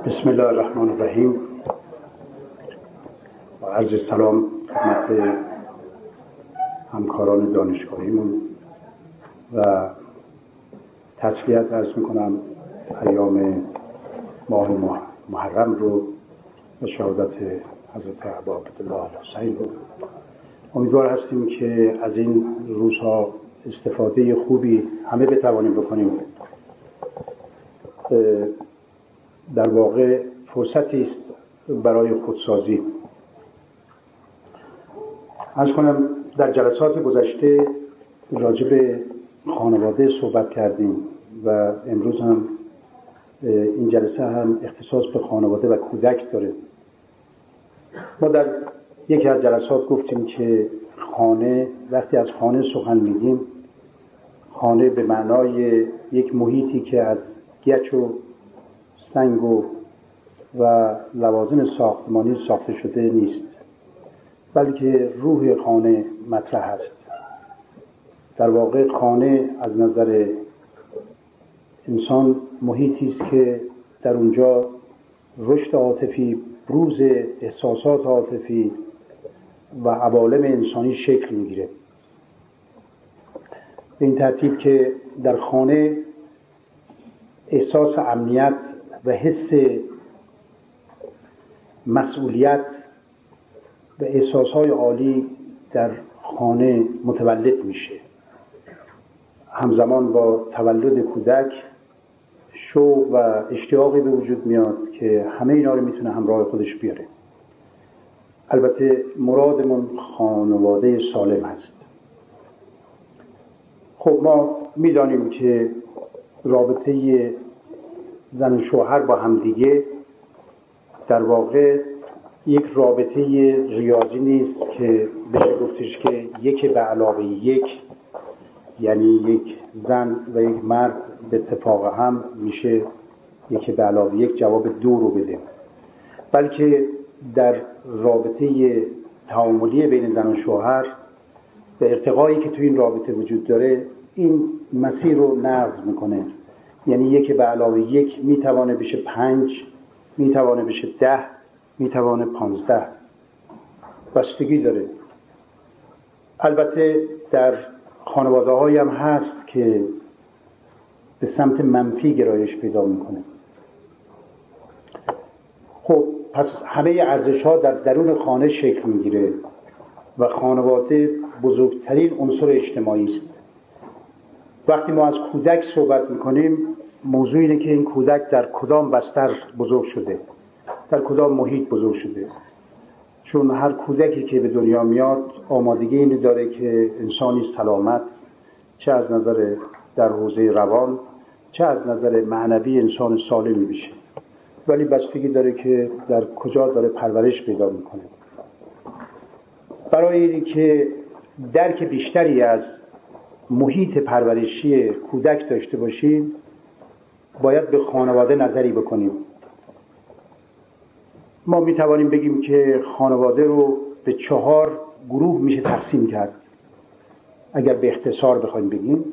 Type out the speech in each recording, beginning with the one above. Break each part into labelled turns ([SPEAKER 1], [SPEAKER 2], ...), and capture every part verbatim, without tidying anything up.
[SPEAKER 1] بسم الله الرحمن الرحیم. با عرض سلام خدمت همکاران دانشگاهیمون و تسلیت عرض میکنم ایام ماه محرم رو و شهادت حضرت ابا عبدالله الحسین رو. امیدوار هستیم که از این روزها استفاده خوبی همه بتوانیم بکنیم. در واقع فرصتی است برای خودسازی. عرض کنم در جلسات گذشته راجع به خانواده صحبت کردیم و امروز هم این جلسه هم اختصاص به خانواده و کودک داره. ما در یکی از جلسات گفتیم که خانه، وقتی از خانه سخن میگیم، خانه به معنای یک محیطی که از گچ و سنگ و و لوازم ساختمانی ساخته شده نیست، بلکه روح خانه مطرح است. در واقع خانه از نظر انسان محیطی است که در اونجا رشد عاطفی، بروز احساسات عاطفی و عوالم انسانی شکل میگیره. به این ترتیب که در خانه احساس امنیت و حس مسئولیت و احساسهای عالی در خانه متولد میشه. همزمان با تولد کودک شوق و اشتیاقی به وجود میاد که همه اینا رو میتونه همراه خودش بیاره. البته مرادمون خانواده سالم هست. خب ما میدانیم که رابطه زن و شوهر با همدیگه در واقع یک رابطه ریاضی نیست که بشه گفتش که یک به علاوه یک، یعنی یک زن و یک مرد به اتفاق هم میشه یک به علاوه یک جواب دو رو بده، بلکه در رابطه تعاملی بین زن و شوهر به ارتقایی که تو این رابطه وجود داره این مسیر رو نقض میکنه. یعنی یک به علاوه یک میتوانه بشه پنج، میتوانه بشه ده، میتوانه پانزده. بستگی داره. البته در خانواده هایی هم هست که به سمت منفی گرایش پیدا میکنه. خب پس همه ارزش ها در درون خانه شکل میگیره و خانواده بزرگترین عنصر اجتماعی است. وقتی ما از کودک صحبت میکنیم، موضوع اینه که این کودک در کدام بستر بزرگ شده، در کدام محیط بزرگ شده. چون هر کودکی که به دنیا میاد آمادگی اینو داره که انسانی سلامت، چه از نظر در حوزه روان چه از نظر معنوی انسان سالمی بشه، ولی بستگی داره که در کجا داره پرورش پیدا میکنه. برای اینی که درک بیشتری از محیط پرورشی کودک داشته باشیم باید به خانواده نظری بکنیم. ما می توانیم بگیم که خانواده رو به چهار گروه میشه تقسیم کرد. اگر به اختصار بخوایم بگیم،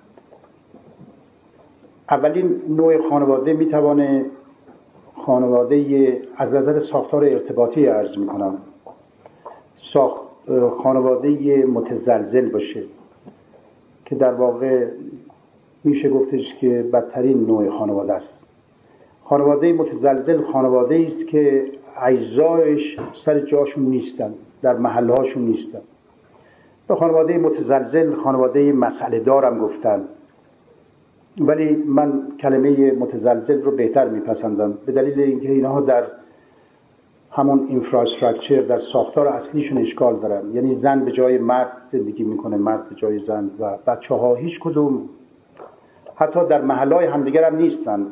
[SPEAKER 1] اولین نوع خانواده می توانه خانواده از نظر ساختار ارتباطی عرض می کنم ساخت خانواده متزلزل باشه که در واقع میشه گفتش که بدترین نوع خانواده است. خانواده متزلزل خانواده است که اجزایش سر جاشون نیستن، در محلهاشون نیستن. به خانواده متزلزل خانواده مسئله دارم گفتن، ولی من کلمه متزلزل رو بهتر میپسندم به دلیل اینکه اینها در همون اینفراستراکچر، در ساختار اصلیشون اشکال دارن. یعنی زن به جای مرد زندگی میکنه، مرد به جای زن، و بچه ها هیچ کدوم حتی در محلهای همدیگر هم نیستن.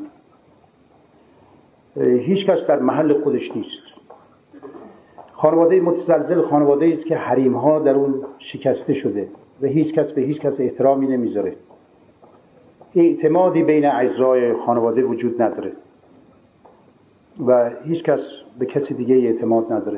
[SPEAKER 1] هیچ کس در محل خودش نیست. خانواده متزلزل خانواده است که حریم ها در اون شکسته شده و هیچ کس به هیچ کس احترامی نمیذاره. اعتمادی بین اجزای خانواده وجود نداره و هیچ کس به کسی دیگه اعتماد نداره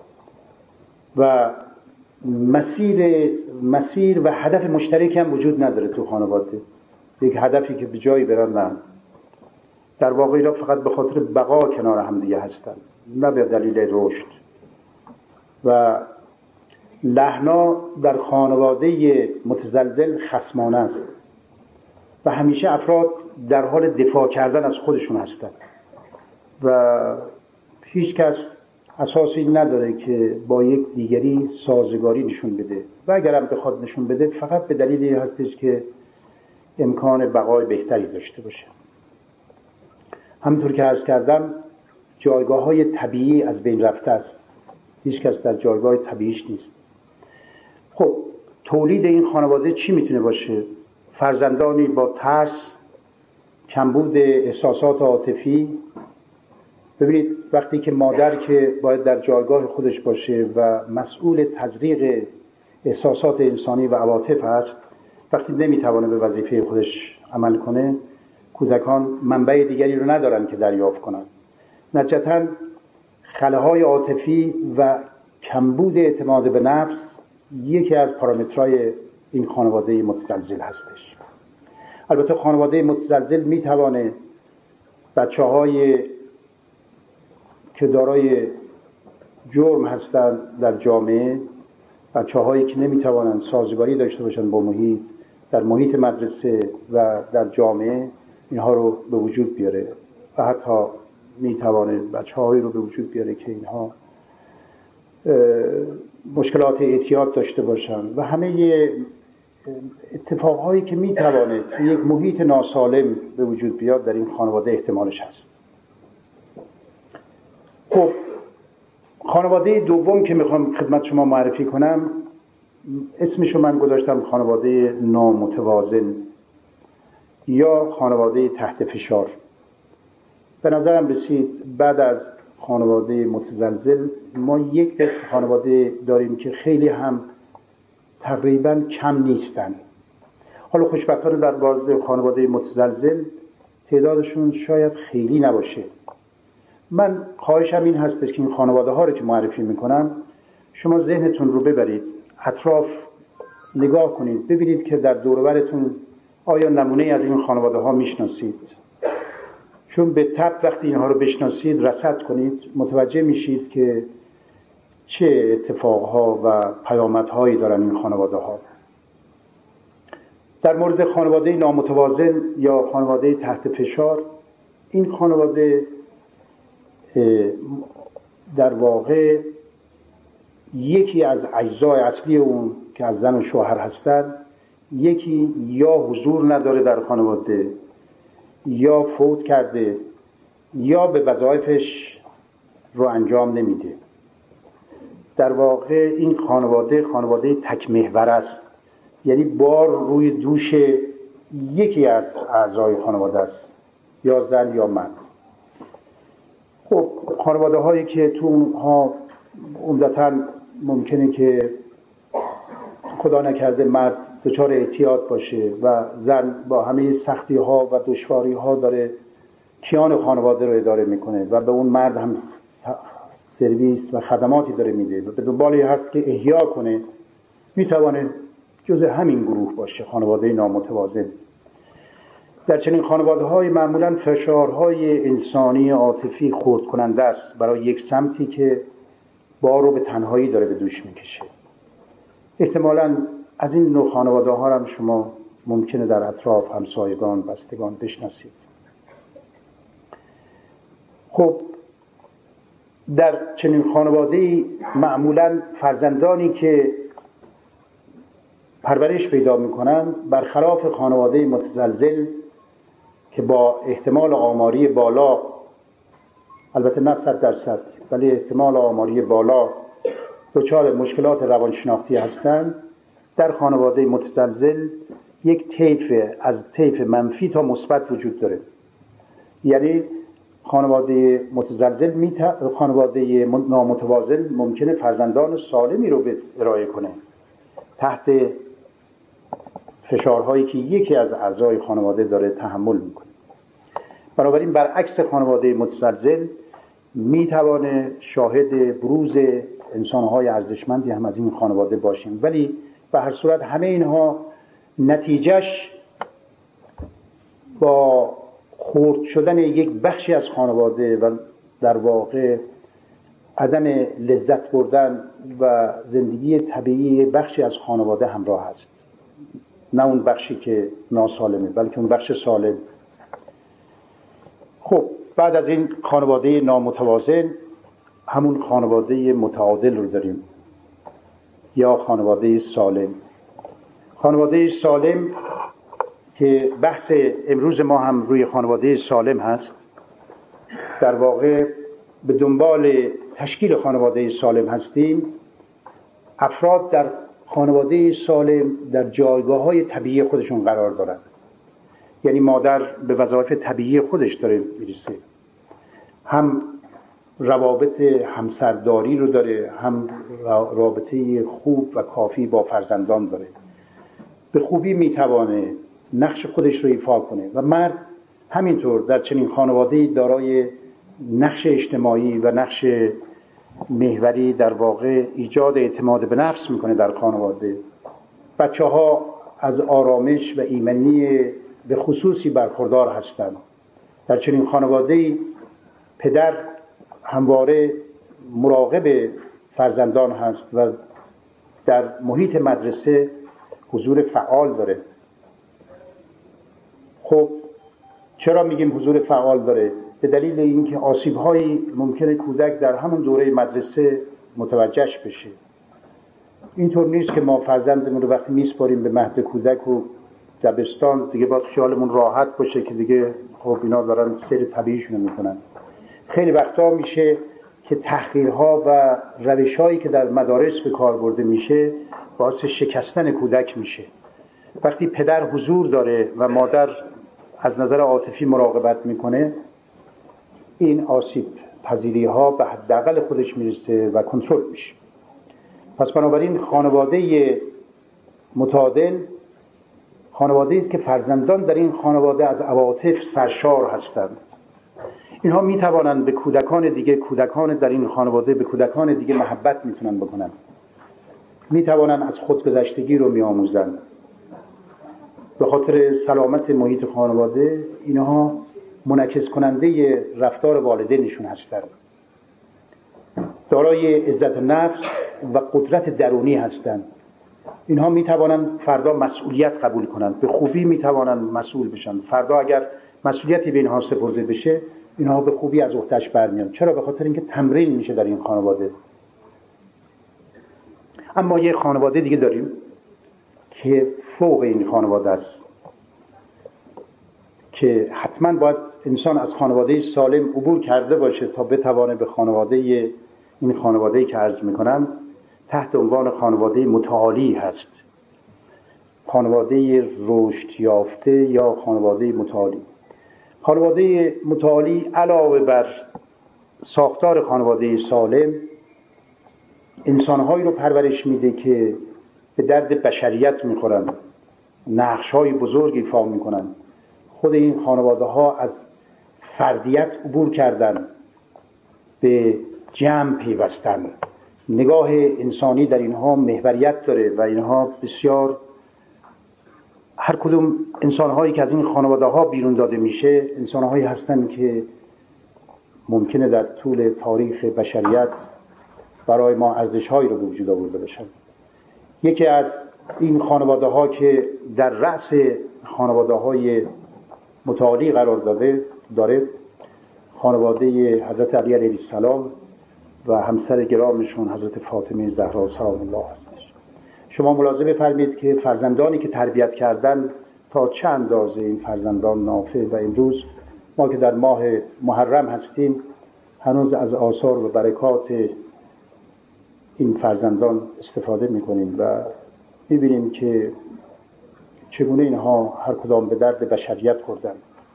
[SPEAKER 1] و مسیر مسیر و هدف مشترک هم وجود نداره تو خانواده. یک هدفی که به جایی برن. در واقع اینا فقط به خاطر بقا کنار هم دیگه هستن، نه به دلیل رشد. و لحنا در خانواده متزلزل خصمانه است و همیشه افراد در حال دفاع کردن از خودشون هستند و هیچ کس اساسی نداره که با یک دیگری سازگاری نشون بده و اگرم بخواد نشون بده فقط به دلیلی هستش که امکان بقای بهتری داشته باشه. همونطور که عرض کردم جایگاه های طبیعی از بین رفته است، هیچ کس در جایگاه طبیعیش نیست. خب تولید این خانواده چی میتونه باشه؟ فرزندانی با ترس، کمبود احساسات عاطفی. ببینید وقتی که مادر که باید در جایگاه خودش باشه و مسئول تزریق احساسات انسانی و عواطف است، وقتی نمیتوانه به وظیفه خودش عمل کنه، کودکان منبع دیگری رو ندارن که دریافت کنن. نتیجتاً خلاهای عاطفی و کمبود اعتماد به نفس یکی از پارامترهای این خانواده متزلزل هستش. البته خانواده متزلزل میتوانه بچه‌های که دارای جرم هستند در جامعه، بچه‌هایی که نمیتوانند سازگاری داشته باشند با محیط، در محیط مدرسه و در جامعه، اینها رو به وجود بیاره و حتی میتوانه بچه‌هایی رو به وجود بیاره که اینها مشکلات اعتیاد داشته باشند و همه اتفاقهایی که میتوانه توی یک محیط ناسالم به وجود بیاد در این خانواده احتمالش هست. خب خانواده دوم که میخوام خدمت شما معرفی کنم اسمشو من گذاشتم خانواده نامتوازن یا خانواده تحت فشار. به نظرم رسید بعد از خانواده متزلزل ما یک قسم خانواده داریم که خیلی هم تقریبا کم نیستن. حالا خوشبختانه در خانواده متزلزل تعدادشون شاید خیلی نباشه. من خواهشم این هستش که این خانواده ها رو که معرفی میکنم شما ذهنتون رو ببرید اطراف نگاه کنید، ببینید که در دور و برتون آیا نمونه از این خانواده ها میشناسید. چون به تبع وقتی اینها رو بشناسید رصد کنید متوجه میشید که چه اتفاقها و پیامدهایی دارن این خانواده ها. در مورد خانواده نامتوازن یا خانواده تحت فشار، این خانواده در واقع یکی از اجزای اصلی اون که از زن و شوهر هستند، یکی یا حضور نداره در خانواده یا فوت کرده یا به وظایفش رو انجام نمیده. در واقع این خانواده خانواده تک محور است، یعنی بار روی دوش یکی از اعضای خانواده است، یا زن یا مرد. خب خانواده هایی که تو اونها عمدتاً ممکنه که خدا نکرده مرد دچار اعتیاد باشه و زن با همه سختی ها و دشواری ها داره کیان خانواده رو اداره میکنه و به اون مرد هم سرویس و خدماتی داره میده و به دنبالی هست که احیا کنه، میتوانه جزء همین گروه باشه، خانواده نامتوازن. در چنین خانواده های معمولاً فشارهای انسانی عاطفی خرد کننده است برای یک سمتی که بار رو به تنهایی داره به دوش میکشه. احتمالاً از این نوع خانواده ها هم شما ممکنه در اطراف همسایگان بستگان بشناسید. خب در چنین خانواده‌ای معمولاً فرزندانی که پرورش پیدا میکنن برخلاف خانواده متزلزل که با احتمال آماری بالا، البته نه صد درصد ولی احتمال آماری بالا، دچار مشکلات روانشناختی هستند، در خانواده متزلزل یک طیف از طیف منفی تا مثبت وجود داره. یعنی خانواده متزلزل میت... خانواده نامتوازن ممکنه فرزندان سالمی رو به ارائه کنه تحت فشارهایی که یکی از اعضای خانواده داره تحمل میکنه. بنابراین برعکس خانواده متزلزل میتوانه شاهد بروز انسانهای ارزشمندی هم از این خانواده باشیم، ولی به هر صورت همه اینها نتیجهش با خرد شدن یک بخشی از خانواده و در واقع عدم لذت بردن و زندگی طبیعی بخشی از خانواده همراه است. نه اون بخشی که ناسالمه بلکه اون بخش سالم. خب بعد از این خانواده نامتوازن همون خانواده متعادل رو داریم یا خانواده سالم. خانواده سالم که بحث امروز ما هم روی خانواده سالم هست، در واقع به دنبال تشکیل خانواده سالم هستیم. افراد در خانواده سالم در جایگاه‌های طبیعی خودشون قرار دارند. یعنی مادر به وظایف طبیعی خودش داره میرسه، هم روابط همسرداری رو داره، هم رابطه خوب و کافی با فرزندان داره. به خوبی میتوانه نقش خودش رو ایفا کنه و مرد همینطور در چنین خانواده‌ای دارای نقش اجتماعی و نقش محوری در واقع ایجاد اعتماد به نفس میکنه در خانواده. بچه ها از آرامش و ایمنی به خصوصی برخوردار هستند. در چنین خانواده‌ای پدر همواره مراقب فرزندان هست و در محیط مدرسه حضور فعال داره. خب چرا میگیم حضور فعال داره؟ به دلیل اینکه آسیب‌هایی ممکنه کودک در همون دوره مدرسه متوجهش بشه. اینطور نیست که ما فرزندمون رو وقتی میسپاریم به مهد کودک و دبستان دیگه باید خیالمون راحت باشه که دیگه خب اینا دارن سیر طبیعیشون رو میکنن. خیلی وقتا میشه که تحقیرها و روش‌هایی که در مدارس به کار برده میشه باعث شکستن کودک میشه. وقتی پدر حضور داره و مادر از نظر عاطفی مراقبت میکنه، این آسیب پذیری ها به حداقل خودش میرسه و کنترل میشه. پس بنابراین خانواده متعادل خانواده است که فرزندان در این خانواده از عواطف سرشار هستند. اینها میتوانند به کودکان دیگه کودکان در این خانواده به کودکان دیگه محبت میتونن بکنن، میتوانند از خودگذشتگی رو میآموزند. به خاطر سلامت محیط خانواده اینها منعکس کننده رفتار والدینشون هستند. دارای عزت نفس و قدرت درونی هستند. اینها میتوانند فردا مسئولیت قبول کنند، به خوبی میتوانند مسئول بشن. فردا اگر مسئولیتی به اینها سپرده بشه اینها به خوبی از عهده‌اش برمیان. چرا؟ به خاطر اینکه تمرین میشه در این خانواده. اما یه خانواده دیگه داریم که فوق این خانواده است، که حتما باید انسان از خانواده سالم عبور کرده باشه تا بتوانه به خانواده این خانواده‌ای که عرض میکنم تحت عنوان خانواده متعالی هست. خانواده رشد یافته یا خانواده متعالی. خانواده متعالی علاوه بر ساختار خانواده سالم انسان‌هایی رو پرورش میده که به درد بشریت میخورن، نقش‌های بزرگ ایفا میکنن. خود این خانواده‌ها از فردیت عبور کردن، به جمع پیوستن. نگاه انسانی در اینها محوریت داره و اینها بسیار، هر کدوم انسان‌هایی که از این خانواده‌ها بیرون داده میشه انسان‌هایی هستن که ممکنه در طول تاریخ بشریت برای ما ارزش‌هایی رو به وجود آورده باشن. یکی از این خانواده‌ها که در رأس خانواده‌های متعالی قرار داده داره خانواده حضرت علی علیه السلام و همسر گرامشون حضرت فاطمه زهرا سلام الله هستش. شما ملاحظه بفرمایید که فرزندانی که تربیت کردن تا چه اندازه این فرزندان نافع و امروز ما که در ماه محرم هستیم هنوز از آثار و برکات این فرزندان استفاده میکنیم و میبینیم که چگونه اینها هر کدام به درد بشریت خوردن.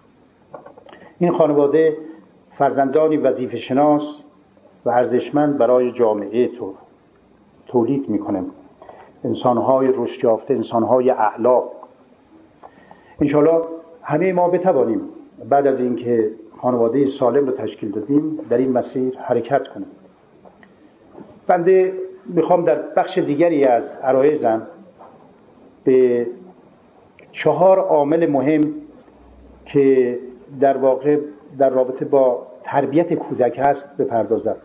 [SPEAKER 1] این خانواده فرزندانی وظیفه شناس و ارزشمند برای جامعه تو تولید میکنه، انسانهای رشد یافته، انسانهای اعلی. انشاءالله همه ما بتوانیم بعد از اینکه خانواده سالم رو تشکیل دادیم در این مسیر حرکت کنیم. بنده میخوام در بخش دیگری از عرایزم به چهار عامل مهم که در واقع در رابطه با تربیت کودک هست بپردازم.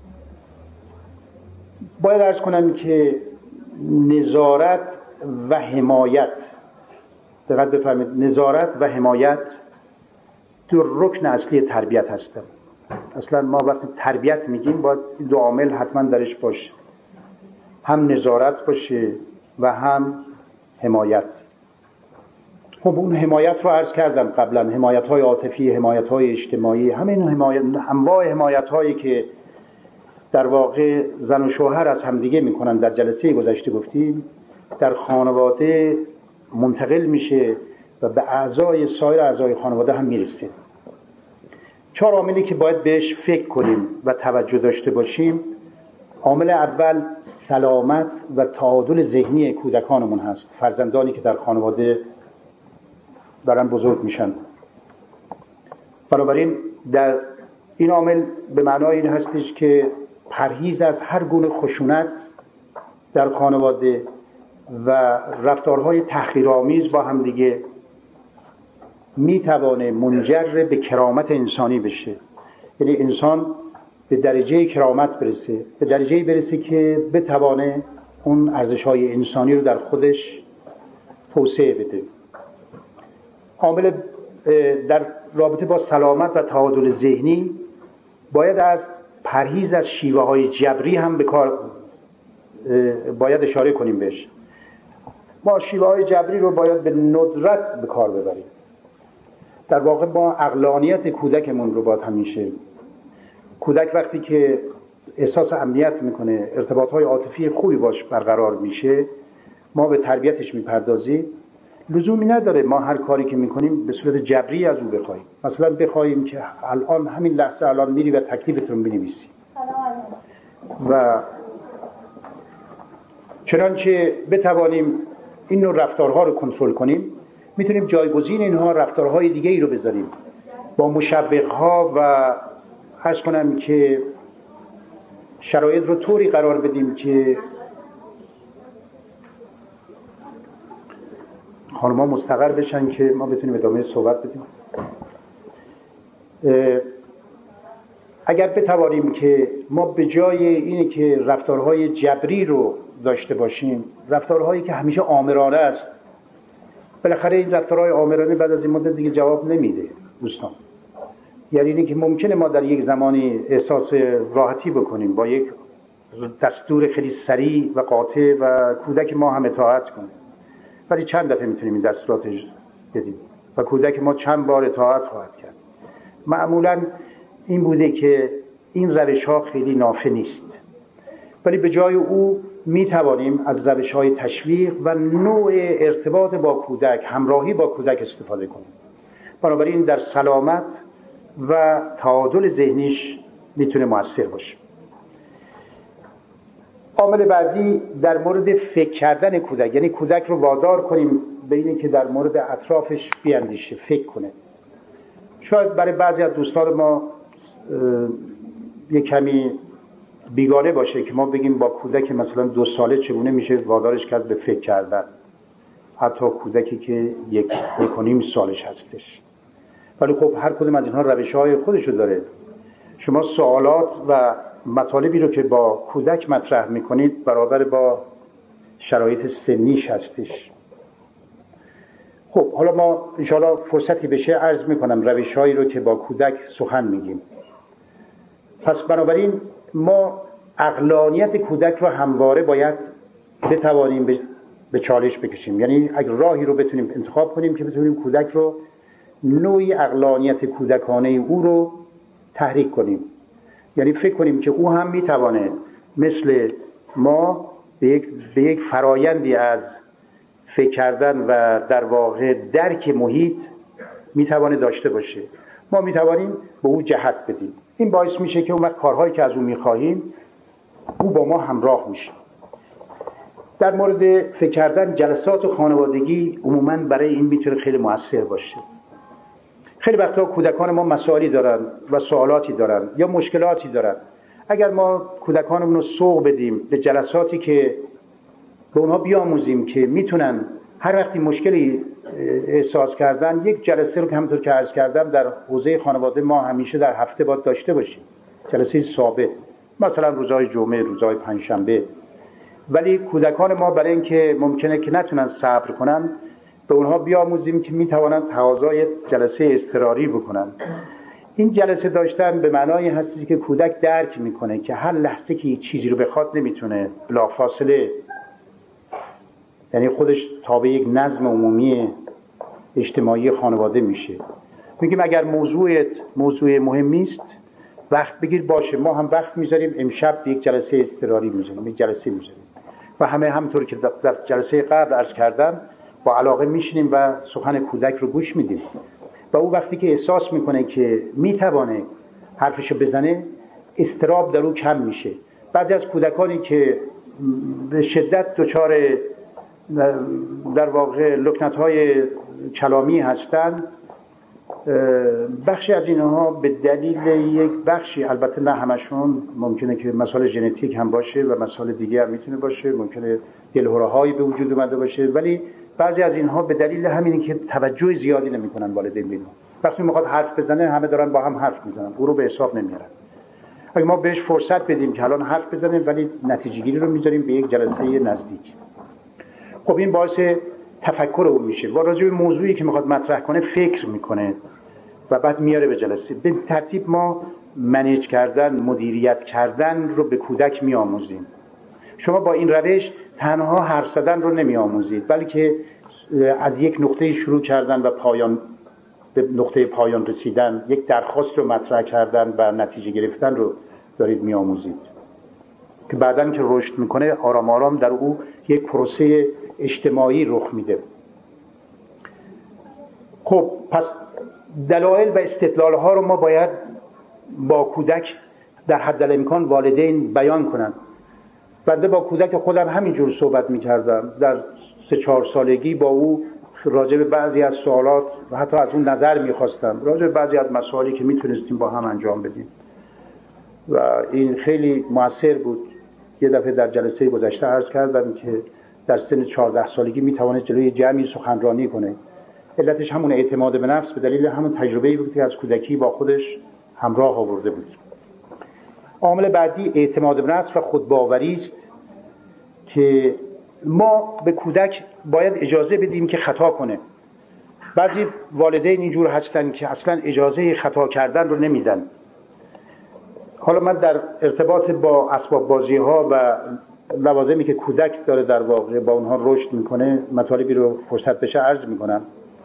[SPEAKER 1] باید عرض کنم که نظارت و حمایت، دقت بفرمایید، نظارت و حمایت دو رکن اصلی تربیت هستند. اصلا ما وقتی تربیت میگیم باید دو عامل حتما درش باشه، هم نظارت باشه و هم حمایت. خب اون حمایت رو عرض کردم قبلا، حمایت‌های عاطفی، حمایت‌های اجتماعی، همه این حمایت، انواع حمایت‌هایی که در واقع زن و شوهر از همدیگه میکنن در جلسه گذشته گفتیم، در خانواده منتقل میشه و به اعضای سایر اعضای خانواده هم میرسه. چهار عاملی که باید بهش فکر کنیم و توجه داشته باشیم. عامل اول سلامت و تعادل ذهنی کودکانمون هست، فرزندانی که در خانواده دارن بزرگ میشن. بنابراین در این عامل به معنای این هستش که پرهیز از هر گونه خشونت در خانواده و رفتارهای تحقیرآمیز با هم دیگه میتوانه منجر به کرامت انسانی بشه. یعنی انسان به درجه کرامت برسه، به درجه برسه که بتوانه اون ارزش‌های انسانی رو در خودش توسعه بده. عامل در رابطه با سلامت و تعادل ذهنی باید از پرهیز از شیوه های جبری هم به کار باید اشاره کنیم بهش. ما شیوه های جبری رو باید به ندرت به کار ببریم. در واقع ما عقلانیت کودکمون رو باید همیشه، کودک وقتی که احساس امنیت میکنه، ارتباط های عاطفی خوبی باش برقرار میشه، ما به تربیتش میپردازیم. لزومی نداره ما هر کاری که میکنیم به صورت جبری از او بخوایم. مثلا بخوایم که الان همین لحظه الان میری و تکلیفتون بنویسی و چنانچه بتوانیم این نوع رفتارها رو کنترل کنیم، میتونیم جایگزین اینها رفتارهای دیگه ای رو بذاریم با مشوقها و عرض کنم که شرایط رو طوری قرار بدیم که خانم‌ها مستقر بشن که ما بتونیم ادامه صحبت بدیم. اگر بتوانیم که ما به جای اینی که رفتارهای جبری رو داشته باشیم، رفتارهایی که همیشه آمرانه است، بالاخره این رفتارهای آمرانه بعد از این مدت دیگه جواب نمیده دوستان. یعنی اینی که ممکنه ما در یک زمانی احساس راحتی بکنیم با یک دستور خیلی سریع و قاطع و کودک ما هم اطاعت کنه، ولی چند دفعه میتونیم این دستورات بدیم و کودک ما چند بار اطاعت خواهد کرد. معمولاً این بوده که این روش ها خیلی نافع نیست، ولی به جای او میتوانیم از روش های تشویق و نوع ارتباط با کودک، همراهی با کودک استفاده کنیم. بنابراین در سلامت و تعادل ذهنیش میتونه مؤثر باشه. عامل بعدی در مورد فکر کردن کودک، یعنی کودک رو وادار کنیم به اینه که در مورد اطرافش بیاندیشه، فکر کنه. شاید برای بعضی از دوستان ما یک کمی بیگانه باشه که ما بگیم با کودک مثلا دو ساله چگونه میشه وادارش کرد به فکر کردن، حتی کودکی که یک یک و نیم سالش هستش. ولی خب هر کدوم از اینها روش‌های خودشو داره. شما سوالات و مطالبی رو که با کودک مطرح میکنید برابر با شرایط سنیش هستش. خب حالا ما انشاءالله فرصتی بشه عرض میکنم روش‌هایی رو که با کودک سخن میگیم. پس بنابراین ما عقلانیت کودک رو همواره باید بتوانیم به چالش بکشیم. یعنی اگر راهی رو بتونیم انتخاب کنیم که بتونیم کودک رو، نوعی عقلانیت کودکانه او رو تحریک کنیم. یعنی فکر کنیم که او هم میتوانه مثل ما به یک, به یک فرایندی از فکر کردن و در واقع درک محیط میتوانه داشته باشه. ما میتوانیم به او جهت بدیم. این باعث میشه که اون وقت کارهایی که از او میخواهیم او با ما همراه میشه. در مورد فکر کردن جلسات خانوادگی عموماً برای این میتونه خیلی مؤثر باشه. خیلی وقتا کودکان ما مسائلی دارن و سوالاتی دارن یا مشکلاتی دارن. اگر ما کودکانمون رو سوق بدیم به جلساتی که به اونها بیاموزیم که میتونن هر وقتی مشکلی احساس کردن، یک جلسه رو که همونطور که عرض کردم در حوزه خانواده ما همیشه در هفته باید داشته باشیم، جلسه ثابت، مثلا روزهای جمعه، روزهای پنجشنبه. ولی کودکان ما برای اینکه ممکنه که نتونن صبر کنن، به اونها بیاموزیم که میتوانند تقاضای جلسه اضطراری بکنن. این جلسه داشتن به معنای هستی که کودک درک میکنه که هر لحظه که چیزی رو بخواد نمیتونه بلافاصله، یعنی خودش تابع یک نظم عمومی اجتماعی خانواده میشه. میگیم اگر موضوعت موضوع مهمی است وقت بگیر، باشه، ما هم وقت میذاریم، امشب یک جلسه اضطراری میذاریم، یک جلسه میذاریم و همه همونطور که در جلسه قبل عرض کردم با علاقه میشینیم و سخن کودک رو گوش میدیم و او وقتی که احساس میکنه که میتوانه حرفشو بزنه، اضطراب در او کم میشه. بعضی از کودکانی که به شدت دچار در واقع لکنت‌های کلامی هستند، بخشی از اینها به دلیل یک بخشی، البته نه همشون، ممکنه که مسائل ژنتیک هم باشه و مسائل دیگه هم میتونه باشه، ممکنه دلهره‌هایی به وجود اومده باشه، ولی بعضی از اینها به دلیل همینی که توجه زیادی نمی‌کنن والدین بینو. وقتی میخواد حرف بزنه همه دارن با هم حرف میزنن، او رو به حساب نمیارن. اگه ما بهش فرصت بدیم که الان حرف بزنه ولی نتیجه گیری رو میذاریم به یک جلسه نزدیک، خب این باعث تفکر او میشه و راجع به موضوعی که میخواد مطرح کنه فکر میکنه و بعد میاره به جلسه. به ترتیب ما منیج کردن، مدیریت کردن رو به کودک میآموزیم. شما با این روش تنها حرف زدن رو نمیآموزید، بلکه از یک نقطه شروع کردن و پایان، به نقطه پایان رسیدن، یک درخواست رو مطرح کردن و نتیجه گرفتن رو دارید میآموزید که بعداً که رشد میکنه آرام آرام در او یک پروسه اجتماعی رخ میده. خب پس دلایل و استدلال ها رو ما باید با کودک در حد الامکان والدین بیان کنن. بنده با کودک خودم همینجور صحبت میکردم، در سه چهار سالگی با او راجع به بعضی از سوالات و حتی از اون نظر میخواستم راجع به بعضی از مسائلی که میتونستیم با هم انجام بدیم و این خیلی مؤثر بود. یه دفعه در جلسه گذشته عرض کردم که در سن چهارده سالگی میتونه جلوی جمعی سخنرانی کنه. علتش همون اعتماد به نفس به دلیل همون تجربه‌ای بود که از کودکی با خودش همراه آورده بود. عامل بعدی اعتماد به نفس و خودباوری است که ما به کودک باید اجازه بدیم که خطا کنه. بعضی والدین اینجور هستن که اصلا اجازه خطا کردن رو نمیدن. حالا من در ارتباط با اسباب بازی ها و لوازمی که کودک داره در واقع با اونها رشد میکنه مطالبی رو فرصت بشه عرض میکنم،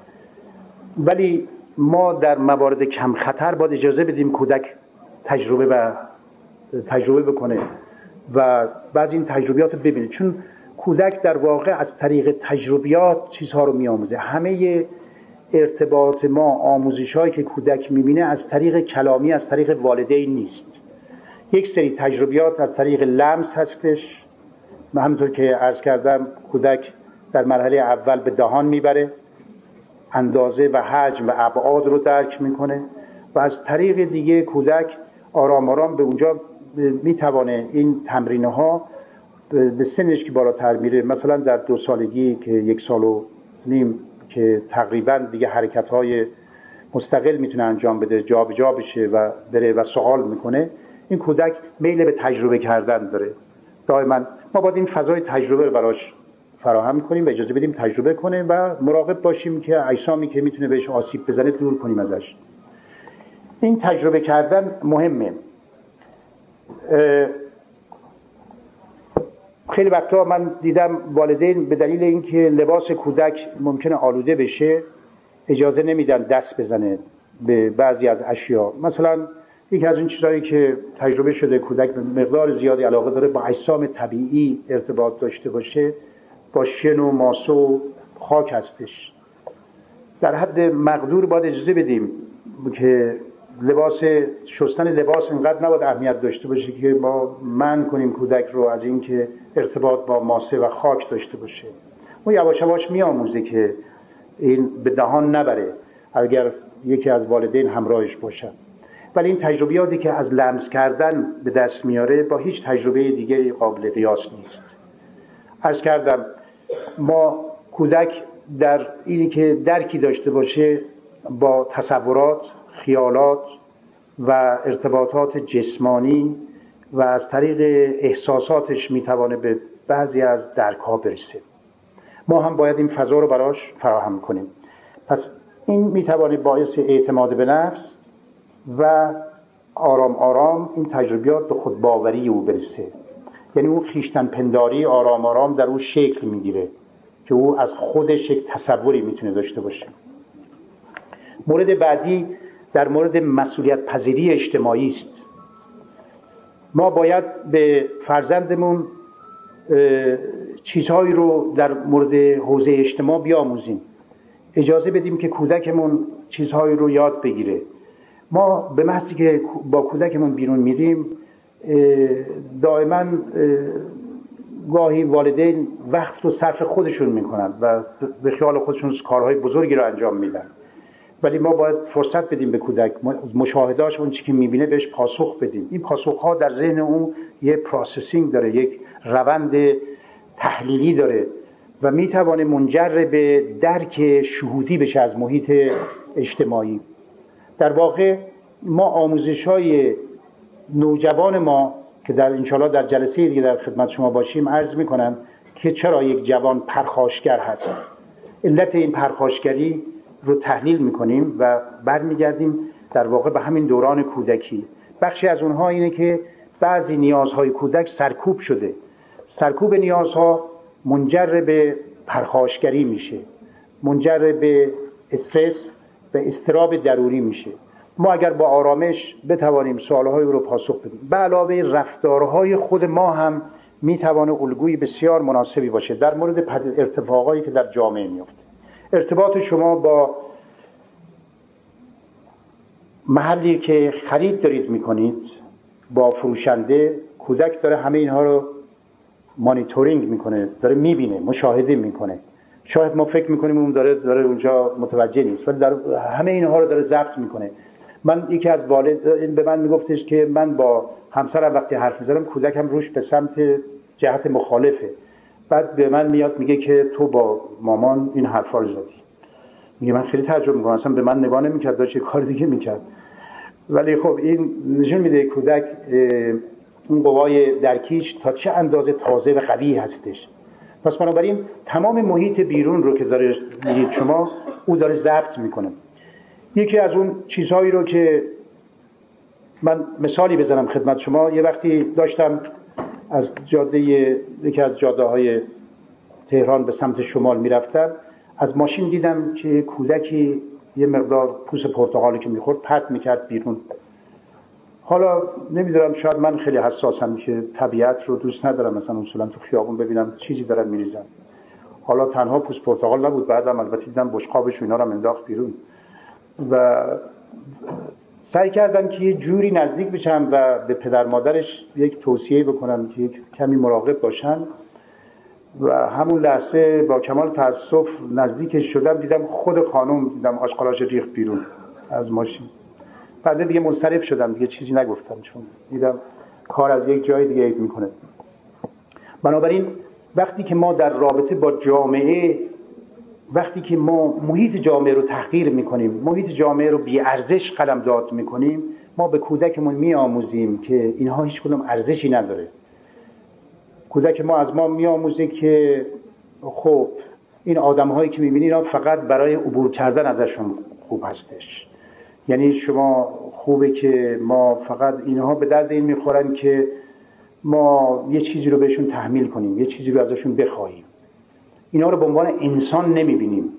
[SPEAKER 1] ولی ما در موارد کم خطر باید اجازه بدیم کودک تجربه و تجربه بکنه و بعضی این تجربیات رو ببینه، چون کودک در واقع از طریق تجربیات چیزها رو میآموزه. همه ارتباط ما، آموزش هایی که کودک میبینه از طریق کلامی، از طریق والدین نیست. یک سری تجربیات از طریق لمس هستش. من همونطور که عرض کردم کودک در مرحله اول به دهان میبره، اندازه و حجم و ابعاد رو درک میکنه و از طریق دیگه کودک آرام آرام به اونجا میتوانه این تمرینه ها به سنش که بالاتر میره، مثلا در دو سالگی که یک سال و نیم که تقریبا دیگه حرکت های مستقل میتونه انجام بده، جا به جا بشه و بره و سوال میکنه، این کودک میل به تجربه کردن داره. دائما ما باید این فضای تجربه رو براش فراهم کنیم و اجازه بدیم تجربه کنه و مراقب باشیم که اجسامی که میتونه بهش آسیب بزنه دور کنیم ازش. این تجربه کردن مهمه. خیلی وقتا من دیدم والدین به دلیل اینکه لباس کودک ممکنه آلوده بشه اجازه نمیدن دست بزنه به بعضی از اشیا. مثلا یکی از این چیزایی که تجربه شده کودک به مقدار زیادی علاقه داره با اجسام طبیعی ارتباط داشته باشه، با شن و ماسه و خاک هستش. در حد مقدور باید اجازه بدیم که لباس شستن لباس اینقدر نباید اهمیت داشته باشه که ما منع کنیم کودک رو از این که ارتباط با ماسه و خاک داشته باشه. ما یواش یواش میآموزه که این به دهان نبره اگر یکی از والدین همراهش باشه. ولی این تجربیاتی که از لمس کردن به دست میاره با هیچ تجربه دیگه قابل قیاس نیست. عرض کردم ما کودک در اینی که درکی داشته باشه با تصورات، خیالات و ارتباطات جسمانی و از طریق احساساتش میتوانه به بعضی از درک‌ها برسه. ما هم باید این فضا رو براش فراهم کنیم. پس این میتوانه باعث اعتماد به نفس و آرام آرام این تجربیات به خودباوری او برسه. یعنی او خویشتن پنداری آرام آرام در او شکل میگیره که او از خودش یک تصوری میتونه داشته باشه. مورد بعدی در مورد مسئولیت پذیری اجتماعی است. ما باید به فرزندمون چیزهایی رو در مورد حوزه اجتماع بیاموزیم. اجازه بدیم که کودکمون چیزهایی رو یاد بگیره. ما به محضی که با کودکمون بیرون میریم دائما گاهی والدین وقت رو صرف خودشون میکنن و به خیال خودشون کارهای بزرگی رو انجام میدن، ولی ما باید فرصت بدیم به کودک مشاهدهاش اون چی که میبینه بهش پاسخ بدیم. این پاسخها در ذهن اون یه پروسسینگ داره، یک روند تحلیلی داره و میتوانه منجر به درک شهودی بشه از محیط اجتماعی. در واقع ما آموزش‌های نوجوان ما که در انشالله در جلسه دیگه در خدمت شما باشیم عرض میکنم که چرا یک جوان پرخاشگر هست. علت این پرخاشگری رو تحلیل میکنیم و برمیگردیم در واقع به همین دوران کودکی. بخشی از اونها اینه که بعضی نیازهای کودک سرکوب شده. سرکوب نیازها منجر به پرخاشگری میشه، منجر به استرس و اضطراب ضروری میشه. ما اگر با آرامش بتوانیم سوالهای رو پاسخ بدیم، به علاوه رفتارهای خود ما هم میتوانه الگوی بسیار مناسبی باشه در مورد ارتفاقایی که در جامعه میفته. ارتباط شما با محلی که خرید دارید میکنید، با فروشنده، کودک داره همه اینها رو مانیتورینگ میکنه، داره میبینه، مشاهده میکنه. شاید ما فکر میکنیم اون داره داره اونجا متوجه نیست، ولی در همه اینها رو داره ضبط میکنه. من یکی از والد به من میگفتش که من با همسرم وقتی حرف میزنم کودکم روش به سمت جهت مخالفه. بعد به من میاد میگه که تو با مامان این حرفا رو زدی. میگه من خیلی تعجب میکنم، اصلا به من نگاه نمیکرد، داشت یه کار دیگه میکرد. ولی خب این نشون میده کودک اون قوای درکیش تا چه اندازه تازه و قوی هستش. پس بنابراین تمام محیط بیرون رو که داره میگید شما او داره ضبط میکنه. یکی از اون چیزهایی رو که من مثالی بزنم خدمت شما، یه وقتی داشتم از جاده یکی از جاده های تهران به سمت شمال میرفتم، از ماشین دیدم که کودکی یه مقدار پوست پرتقالی که میخورد پرت میکرد بیرون. حالا نمیدونم، شاید من خیلی حساسم که طبیعت رو دوست ندارم مثلا اصولا تو خیابون ببینم چیزی دارن میریزن. حالا تنها پوست پرتقال نبود، بعدم البته دیدم بشقابش و اینا رو انداخت بیرون و سعی کردم که یه جوری نزدیک بشم و به پدر مادرش یک توصیه بکنم که یک کمی مراقب باشن و همون لحظه با کمال تأسف نزدیکش شدم، دیدم خود خانم، دیدم آشغالاش ریخت بیرون از ماشین. بعد دیگه منصرف شدم، دیگه چیزی نگفتم چون دیدم کار از یک جای دیگه عیب میکنه. بنابراین وقتی که ما در رابطه با جامعه، وقتی که ما محیط جامعه رو تحقیر میکنیم، محیط جامعه رو بی ارزش قلمداد میکنیم، ما به کودکمون میآموزیم که اینها هیچ کدوم ارزشی نداره. کودک ما از ما میآموزه که خب این آدم‌هایی که می‌بینی اینا فقط برای عبور کردن ازشون خوب هستش. یعنی شما خوبه که ما فقط اینها به درد این میخورن که ما یه چیزی رو بهشون تحمیل کنیم، یه چیزی رو ازشون بخواهیم. اینا رو به عنوان انسان نمی‌بینیم.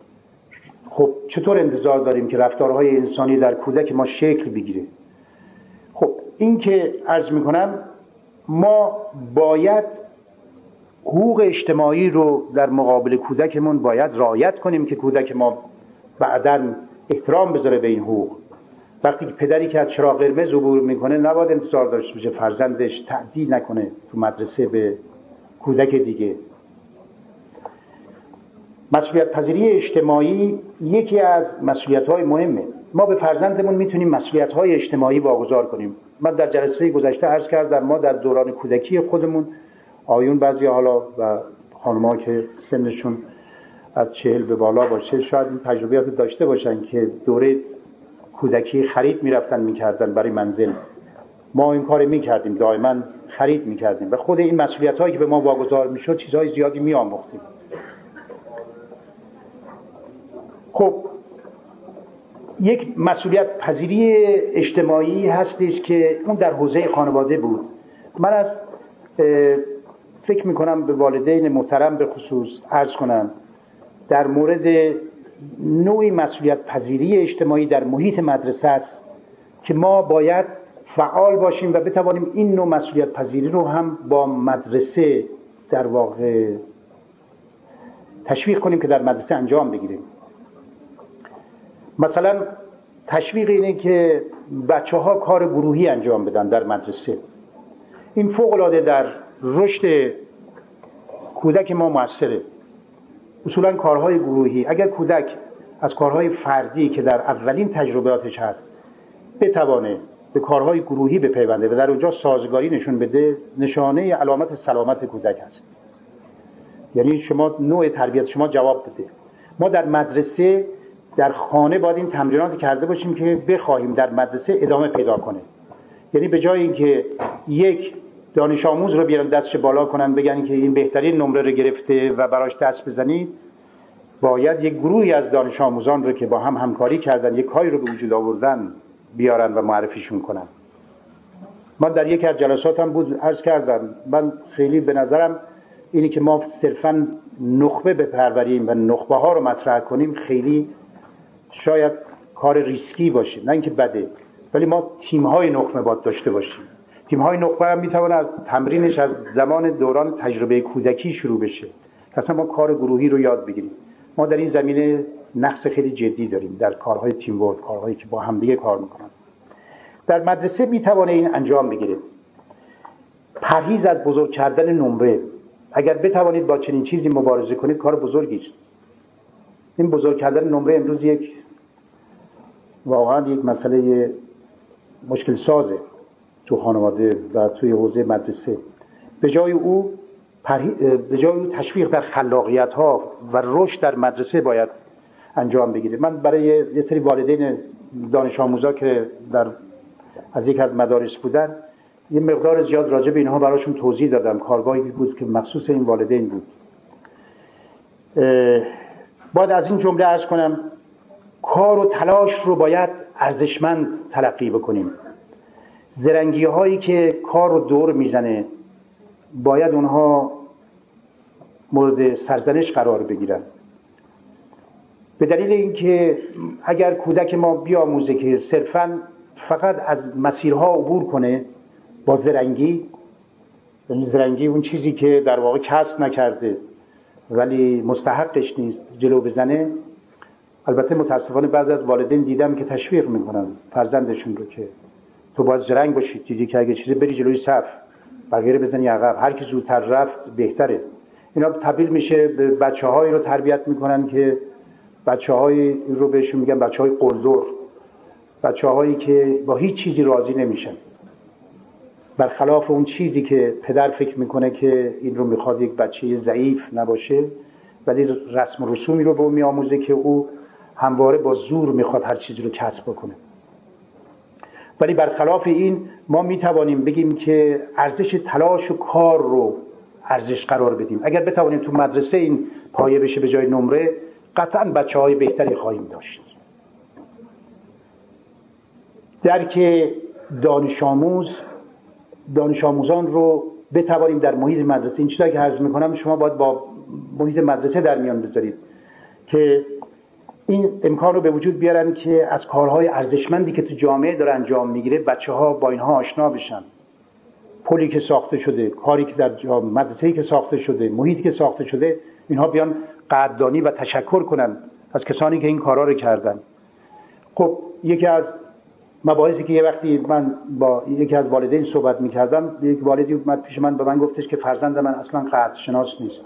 [SPEAKER 1] خب چطور انتظار داریم که رفتارهای انسانی در کودک ما شکل بگیره؟ خب این که عرض میکنم ما باید حقوق اجتماعی رو در مقابل کودکمون باید رعایت کنیم که کودک ما بعداً احترام بذاره به این حقوق. وقتی که پدری که از چراغ قرمز عبور میکنه نباید انتظار داشته باشه فرزندش تعدی نکنه تو مدرسه به کودک دیگه. مسئولیت پذیری اجتماعی یکی از مسئولیت‌های مهمه. ما به فرزندمون میتونیم مسئولیت‌های اجتماعی واگذار کنیم. من در جلسه گذشته عرض کردم ما در دوران کودکی خودمون، آیون بعضی حالا و خانم‌ها که سنشون از چهل به بالا باشه شاید این تجربیات داشته باشن که دوره کودکی خرید میرفتن میکردن برای منزل. ما این کار میکردیم، دائما خرید میکردیم و خود این مسئولیت هایی که به ما واگذار میشد چیزهای زیادی میآموختیم. خب یک مسئولیت پذیری اجتماعی هستش که اون در حوزه خانواده بود. من از فکر میکنم به والدین محترم به خصوص عرض کنم در مورد نوعی مسئولیت پذیری اجتماعی در محیط مدرسه است که ما باید فعال باشیم و بتوانیم این نوع مسئولیت پذیری رو هم با مدرسه در واقع تشویق کنیم که در مدرسه انجام بگیریم. مثلا تشویق اینه که بچه ها کار گروهی انجام بدن در مدرسه. این فوق العاده در رشد کودک ما موثره. اصولا کارهای گروهی، اگر کودک از کارهای فردی که در اولین تجربیاتش هست بتوانه به کارهای گروهی بپیونده و در اونجا سازگاری نشون بده، نشانه علامت سلامت کودک هست. یعنی شما نوع تربیت شما جواب بده. ما در مدرسه در خانه باید این تمرینات کرده باشیم که بخواهیم در مدرسه ادامه پیدا کنه. یعنی به جای اینکه یک دانش آموز رو بیارن دستش بالا کنن بگن که این بهترین نمره رو گرفته و براش دست بزنید، باید یک گروهی از دانش آموزان رو که با هم همکاری کردن یک کاری رو به وجود آوردن بیارن و معرفیشون کنن. من در یکی از جلساتم بود عرض کردم، من خیلی به نظرم اینی که ما صرفاً نخبه بپروریم و نخبه ها رو مطرح کنیم خیلی شاید کار ریسکی باشه، نه اینکه بده، ولی ما تیم‌های نخبه باید داشته باشیم. تیم‌های نخبه هم میتونه از تمرینش از زمان دوران تجربه کودکی شروع بشه. اصلا ما کار گروهی رو یاد بگیریم. ما در این زمینه نقص خیلی جدی داریم در کارهای تیم ورک، کارهایی که با همدیگه کار میکنن. در مدرسه میتونه این انجام بگیره. پرهیز از بزرگ کردن نمره. اگر بتوانید با چنین چیزی مبارزه کنید کار بزرگی است. این بزرگ کردن نمره امروز یک واقعا یک مسئله مشکل سازه تو خانواده و توی حوزه مدرسه. به جای او پرهی... به جای او تشویق در خلاقیت ها و رشد در مدرسه باید انجام بگیره. من برای یه سری والدین دانش آموزا که در از یک از مدارس بودن یه مقدار زیاد راجع به اینها براشون توضیح دادم. کارگاهی بود که مخصوص این والدین بود. باید از این جمله عرض کنم کار و تلاش رو باید ارزشمند تلقی بکنیم. زرنگی هایی که کار رو دور میزنه باید اونها مورد سرزنش قرار بگیرن، به دلیل اینکه اگر کودک ما بیاموزه که صرفاً فقط از مسیرها عبور کنه با زرنگی، یعنی زرنگی اون چیزی که در واقع کسب نکرده ولی مستحقش نیست جلو بزنه. البته متاسفانه بعضی از والدین دیدم که تشویق میکنن فرزندشون رو که تو باید زرنگ باشی، دیدی که اگه چیزی بری جلوی صف بقیه رو بزنی عقب، هر کی زودتر رفت بهتره. اینا تبدیل میشه به بچه‌هایی رو تربیت میکنن که بچه‌هایی رو بهشون میگن بچه‌های قلدر، بچه‌هایی که با هیچ چیزی راضی نمیشن، برخلاف اون چیزی که پدر فکر میکنه که این رو میخواد یک بچه ضعیف نباشه، ولی رسم و رسومی رو به اون میآموزه که او همواره با زور میخواد هر چیزی رو کسب بکنه. ولی برخلاف این ما میتوانیم بگیم که ارزش تلاش و کار رو ارزش قرار بدیم. اگر بتوانیم تو مدرسه این پایه بشه به جای نمره، قطعاً بچه‌های بهتری خواهیم داشت. درک دانش آموز دانش آموزان رو بتوانیم در محیط مدرسه، این چیزایی که عرض میکنم شما باید با محیط مدرسه در میان بذارید که این امکان رو به وجود بیارن که از کارهای ارزشمندی که تو جامعه داره انجام میگیره بچه‌ها با اینها آشنا بشن. پلی که ساخته شده، کاری که در مدرسه‌ای که ساخته شده، محیطی که ساخته شده، اینها بیان قدردانی و تشکر کنن از کسانی که این کارا رو کردن. خب یکی از مباحثی که یه وقتی من با یکی از والدین صحبت می‌کردم، یک والدی اومد پیش من به من گفتش که فرزند من اصلا قدرشناس نیست.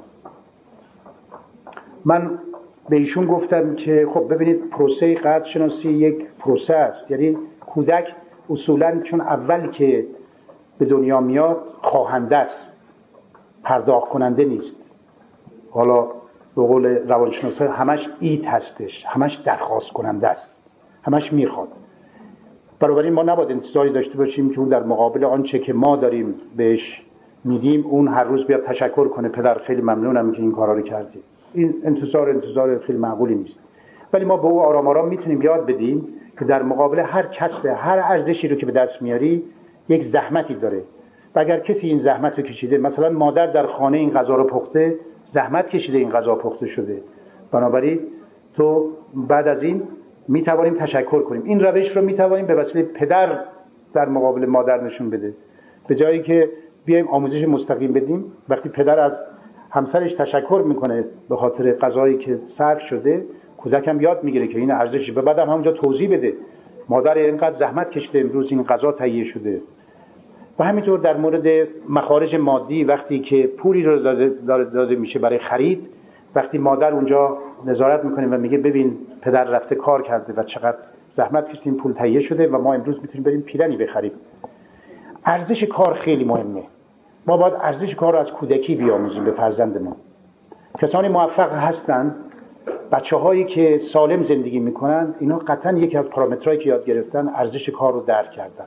[SPEAKER 1] من به ایشون گفتم که خب ببینید پروسه قدرشناسی یک پروسه است، یعنی کودک اصولاً چون اول که به دنیا میاد خواهنده است، پرداخت کننده نیست. حالا به قول روانشناسا همش ایت هستش، همش درخواست کننده است، همش میخواد. بنابراین ما نباید انتظاری داشته باشیم که اون در مقابل آنچه که ما داریم بهش میدیم اون هر روز بیاد تشکر کنه، پدر خیلی ممنونم که این کارا رو کردی. این انتظار انتظار خیلی معقولی نیست. ولی ما به او آرام آرام میتونیم یاد بدیم که در مقابل هر کسب، هر ارزشی رو که به دست میاری یک زحمتی داره. و اگر کسی این زحمت رو کشیده، مثلا مادر در خانه این غذا رو پخته، زحمت کشیده این غذا پخته شده، بنابراین تو بعد از این میتوانیم تشکر کنیم. این روش رو میتوانیم به وسیله پدر در مقابل مادر نشون بده، به جایی که بیایم آموزش مستقیم بدیم. وقتی پدر از همسرش تشکر میکنه به خاطر غذایی که صرف شده، کودک هم یاد میگیره که این ارزشی، و بعدم همونجا توضیح بده مادر اینقدر زحمت کشیده امروز این غذا تهیه شده. و همینطور در مورد مخارج مادی، وقتی که پولی رو داده, داده میشه برای خرید، وقتی مادر اونجا نظارت میکنه و میگه ببین پدر رفته کار کرده و چقدر زحمت کشیدیم پول تهیه شده و ما امروز میتونیم بریم پیرنی بخریم. ارزش کار خیلی مهمه. ما باید ارزش کار رو از کودکی بیاموزیم به فرزندمون. کسانی موفق هستند، بچه هایی که سالم زندگی میکنن، اینا قطعا یکی از پارامترهایی که یاد گرفتن ارزش کار رو درک کردن.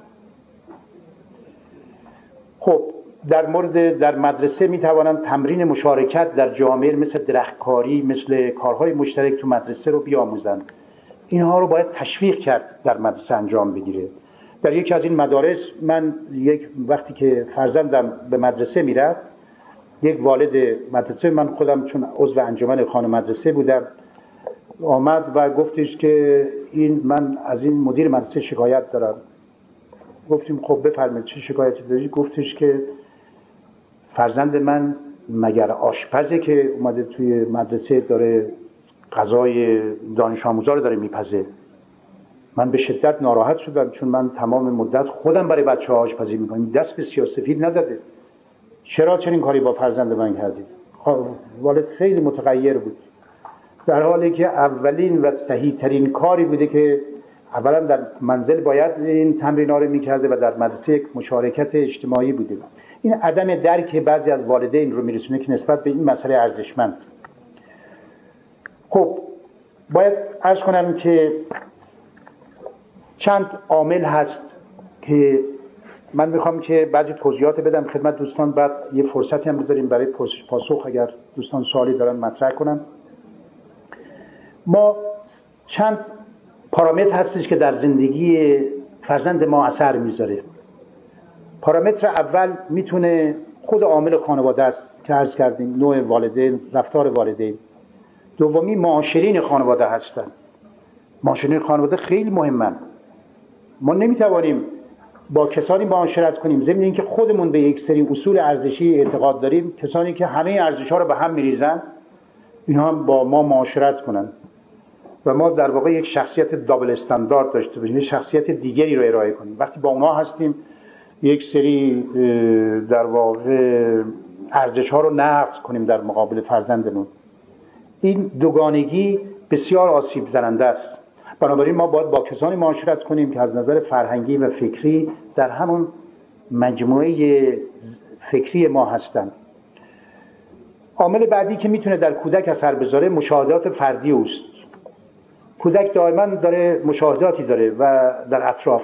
[SPEAKER 1] خب در مورد در مدرسه میتوانند تمرین مشارکت در جامعه مثل درختکاری، مثل کارهای مشترک تو مدرسه رو بیاموزند. اینها رو باید تشویق کرد در مدرسه انجام بگیره. در یکی از این مدارس من یک وقتی که فرزندم به مدرسه میرفت، یک والد مدرسه، من خودم چون عضو انجمن خانه مدرسه بودم، آمد و گفتش که این من از این مدیر مدرسه شکایت دارم. گفتیم خب بفرمایید چه شکایتی داری؟ گفتش که فرزند من مگر آشپزه که اومده توی مدرسه داره غذای دانش آموزا رو داره میپزه؟ من به شدت ناراحت شدم، چون من تمام مدت خودم برای بچه‌ها آشپزی میکنم، دست به سیاه‌سفید نزده. چرا چنین کاری با فرزند من کردید؟ والد خیلی متغیر بود، در حالی که اولین و صحیح ترین کاری بوده که اولا در منزل باید این تمرین‌ها رو می‌کرده و در مدرسه یک مشارکت اجتماعی بوده. این عدم درک بعضی از والدین رو میرسونه که نسبت به این مسئله ارزشمند. خب باید عرض کنم که چند عامل هست که من میخوام که بعضی توضیحات بدم خدمت دوستان، بعد یه فرصتی هم بذاریم برای پاسخ اگر دوستان سوالی دارن مطرح کنن. ما چند پارامتر هستش که در زندگی فرزند ما اثر میذاره. پارامتر اول میتونه خود عامل خانواده است که عرض کردیم، نوع والدین، رفتار والدین. دومی معاشرین خانواده هستن. معاشرین خانواده خیلی مهمن. ما نمیتوانیم با کسانی معاشرت کنیم ضمن اینکه خودمون به یک سری اصول ارزشی اعتقاد داریم، کسانی که همه ارزش‌ها رو به هم میریزن، اینها هم با ما معاشرت کنن و ما در واقع یک شخصیت دابل استاندارد داشته باشیم، شخصیت دیگری رو ارائه کنیم. وقتی با اونها هستیم یک سری در واقع ارزش‌ها رو نقض کنیم در مقابل فرزندمون. این دوگانگی بسیار آسیب زننده است. بنابراین ما باید با کسانی معاشرت کنیم که از نظر فرهنگی و فکری در همون مجموعه فکری ما هستند. عامل بعدی که میتونه در کودک اثر بذاره مشاهدات فردی اوست. کودک دائما داره مشاهداتی داره و در اطراف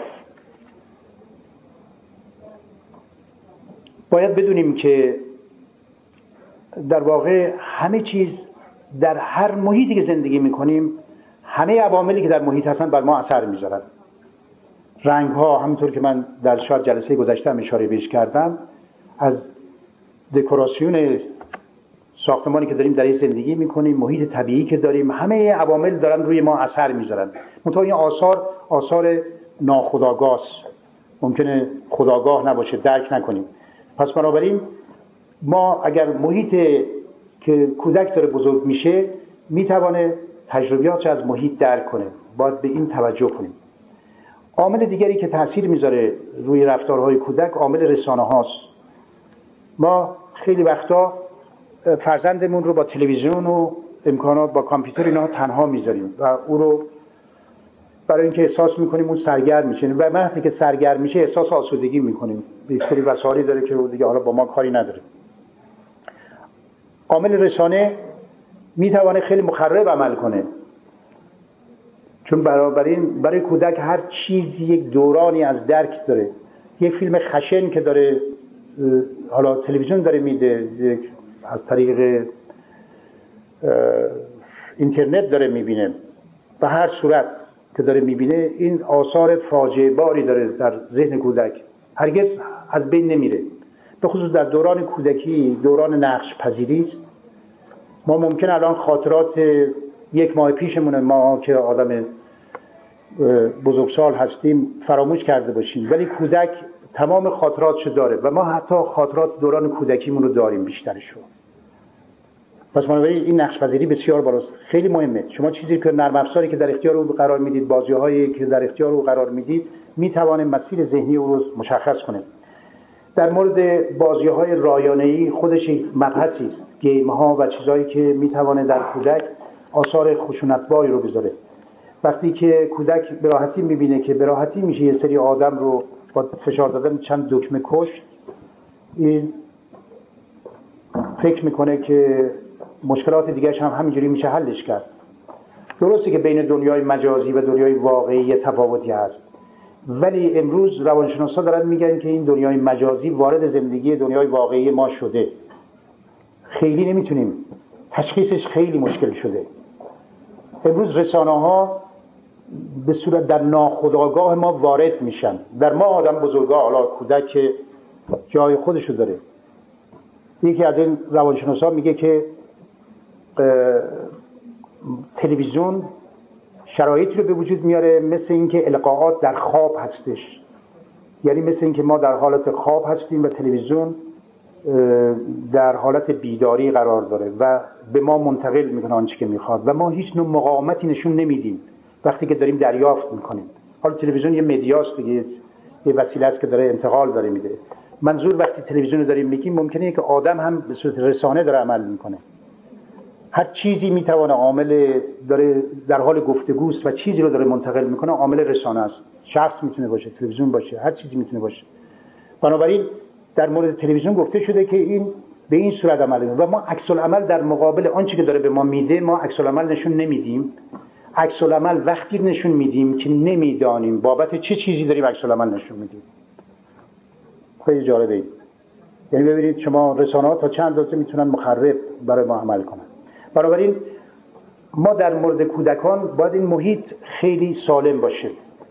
[SPEAKER 1] باید بدونیم که در واقع همه چیز در هر محیطی که زندگی میکنیم، همه عواملی که در محیط هستن بر ما اثر میذارن. رنگ ها، همونطور که من در شاید جلسه گذشته هم اشاره بهش کردم، از دکوراسیون ساختمانی که داریم در این زندگی میکنیم، محیط طبیعی که داریم، همه عوامل دارن روی ما اثر میذارن. منتها این آثار آثار ناخودآگاه است، ممکنه خودآگاه نباشه، درک نکنیم. پس بنابراین ما اگر محیط که کودک داره بزرگ میشه میتوانه تجربیاتش از محیط درک کنه، باید به این توجه کنیم. عامل دیگری که تأثیر میذاره روی رفتارهای کودک عامل رسانه هاست. ما خیلی وقتا فرزندمون رو با تلویزیون و امکانات، با کامپیوتر اینا تنها میذاریم و او رو برای اینکه احساس میکنیم اون سرگرم میشه و وقتی که سرگرم میشه احساس آسودگی میکنیم. یک سری وسایلی داره که دیگه حالا با ما کاری نداره. عامل رسانه میتوانه خیلی مخرب عمل کنه، چون بنابراین برای کودک هر چیزی یک دورانی از درک داره. یک فیلم خشن که داره حالا تلویزیون داره میده، از طریق اینترنت داره میبینه، به هر صورت که داره میبینه این آثار فاجعه باری داره در ذهن کودک، هرگز از بین نمیره. به خصوص در دوران کودکی دوران نقش پذیری است. ما ممکن الان خاطرات یک ماه پیشمونه، ما که آدم بزرگسال هستیم، فراموش کرده باشیم، ولی کودک تمام خاطراتشو داره و ما حتی خاطرات دوران کودکیمون رو داریم بیشترشو. پس بنابراین این نقش پذیری بسیار بالاست، خیلی مهمه. شما چیزی که نرم افزاری که در اختیار او قرار میدید، بازی‌هایی که در اختیار او قرار میدید، میتوانه مسیر ذهنی او رو مشخص کنه. در مورد بازی‌های رایانه‌ای خودش مبحثی است، گیم‌ها و چیزایی که میتوانه در کودک آثار خشونت‌باری رو بذاره. وقتی که کودک به راحتی میبینه که به راحتی میشه یه سری آدم رو با فشار دادن چند دکمه کشت، این فکر میکنه که مشکلات دیگرش هم همینجوری میشه حلش کرد. درسته که بین دنیای مجازی و دنیای واقعی تفاوتی هست، ولی امروز روانشناسا دارن میگن که این دنیای مجازی وارد زندگی دنیای واقعی ما شده. خیلی نمیتونیم تشخیصش، خیلی مشکل شده. امروز رسانه‌ها به صورت در ناخودآگاه ما وارد میشن، در ما آدم بزرگا، حالا کودک که جای خودشو داره. یکی از این روانشناسا میگه که تلویزیون شرایطی رو به وجود میاره مثل اینکه القاءات در خواب هستش، یعنی مثل اینکه ما در حالت خواب هستیم و تلویزیون در حالت بیداری قرار داره و به ما منتقل میکنه آنچه که میخواد و ما هیچ نوع مقاومتی نشون نمیدیم وقتی که داریم دریافت میکنیم. حالا تلویزیون یه مدیاست دیگه، یه وسیله است که داره انتقال داره میده. منظور وقتی تلویزیون رو داریم میگیم، ممکنه که آدم هم به صورت رسانه داره عمل میکنه. هر چیزی میتونه عامل داره در حال گفتگوست و چیزی رو داره منتقل میکنه، عامل رسانه است. شخص میتونه باشه، تلویزیون باشه، هر چیزی میتونه باشه. بنابراین در مورد تلویزیون گفته شده که این به این صورت عمل میکنه و ما عکس العمل در مقابل آنچه که داره به ما میده، ما عکس العمل نشون نمیدیم. عکس العمل وقتی نشون میدیم که نمیدانیم بابت چه چیزی داریم عکس العمل نشون میدیم. خیلی جالبه. یعنی ببینید شما رسانه‌ها تا چند اندازه میتونن مخرب برای ما عمل کنن. بنابراین ما در مورد کودکان باید این محیط خیلی سالم باشه.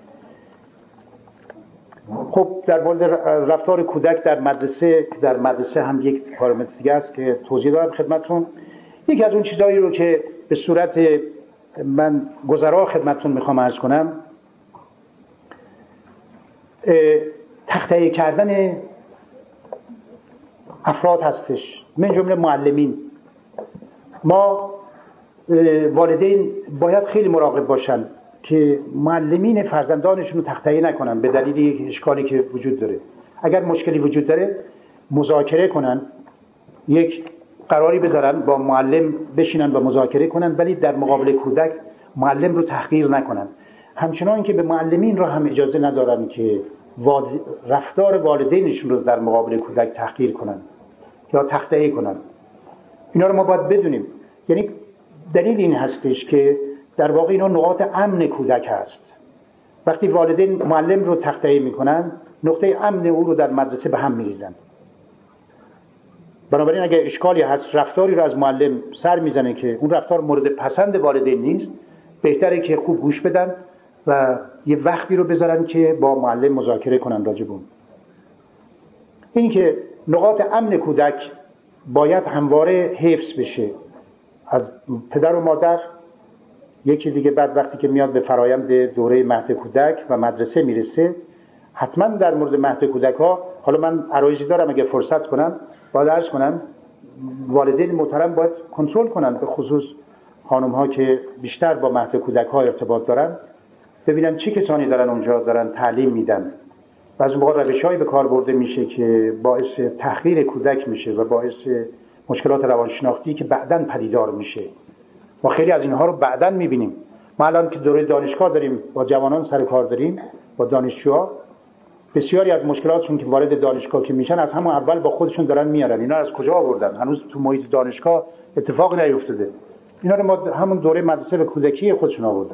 [SPEAKER 1] خب در مورد رفتار کودک در مدرسه، در مدرسه هم یک پارامتر دیگه است که توضیح دادم خدمتتون. یکی از اون چیزایی رو که به صورت من گذرا خدمتتون میخوام عرض کنم، تخطئه کردن افراد هستش، من جمله معلمین. ما والدین باید خیلی مراقب باشن که معلمین فرزندانشون رو تخطئه نکنن به دلیل یک اشکالی که وجود داره. اگر مشکلی وجود داره مذاکره کنن، یک قراری بذارن با معلم بشینن و مذاکره کنن، ولی در مقابل کودک معلم رو تحقیر نکنن. همچنان که به معلمین رو هم اجازه ندارن که رفتار والدینشون رو در مقابل کودک تحقیر کنن یا تخطئه کنن. اینا رو ما باید بدونیم. یعنی دلیل این هستش که در واقع اینا نقاط امن کودک هست. وقتی والدین معلم رو تخطئه میکنن، نقطه امن او رو در مدرسه به هم میریزن. بنابراین اگر اشکالی هست، رفتاری رو از معلم سر میزنه که اون رفتار مورد پسند والدین نیست، بهتره که خوب گوش بدن و یه وقتی رو بذارن که با معلم مذاکره کنن راجع به اون. این که نقاط امن کودک باید همواره حفظ بشه از پدر و مادر. یکی دیگه بعد وقتی که میاد به فرایند دوره مهد کودک و مدرسه میرسه، حتما در مورد مهد کودک ها، حالا من عرایضی دارم اگه فرصت کنم باید عرض کنم، والدین محترم باید کنترل کنن، به خصوص خانم ها که بیشتر با مهد کودک ها ارتباط دارن، ببینن چه کسانی دارن اونجا دارن تعلیم میدن. و از اون موقع روش‌هایی به کار برده میشه که باعث تحقیر کودک میشه و باعث مشکلات روانشناختی که بعداً پدیدار میشه. ما خیلی از اینها رو بعداً میبینیم. ما الان که دوره دانشگاه داریم، با جوانان سر کار داریم، با دانشجوها، بسیاری از مشکلاتشون که وارد دانشگاه که میشن از همون اول با خودشون دارن میارن. اینا از کجا آوردن؟ هنوز تو محیط دانشگاه اتفاقی نیفتاده. اینا رو ما همون دوره مدرسه به کودکی خودشون آوردن.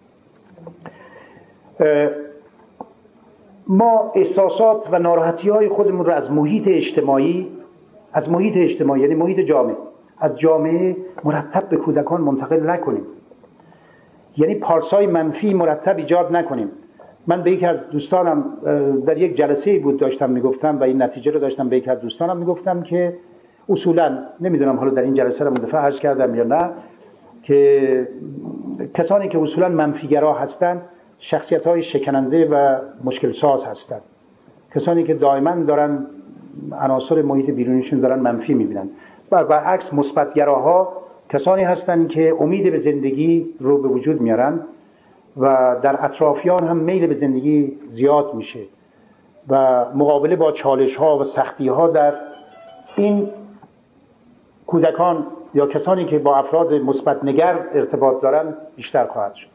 [SPEAKER 1] ما احساسات و ناراحتی های خودمون رو از محیط اجتماعی از محیط اجتماعی یعنی محیط جامعه از جامعه مرتب به کودکان منتقل نکنیم، یعنی پارسای منفی مرتب ایجاد نکنیم. من به یکی از دوستانم در یک جلسه بود داشتم میگفتم و این نتیجه رو داشتم به یکی از دوستانم میگفتم که اصولا نمیدونم حالا در این جلسه رو مدفع عرض کردم یا نه که کسانی که اصولا منفیگرا هستند شخصیت‌های شکننده و مشکل ساز هستند. کسانی که دائما دارن عناصر محیط بیرونیشون دارن منفی میبینن. و برعکس مثبت‌گراها کسانی هستند که امید به زندگی رو به وجود میارن و در اطرافیان هم میل به زندگی زیاد میشه و مقابله با چالش‌ها و سختی‌ها در این کودکان یا کسانی که با افراد مثبت نگر ارتباط دارن بیشتر خواهد شد.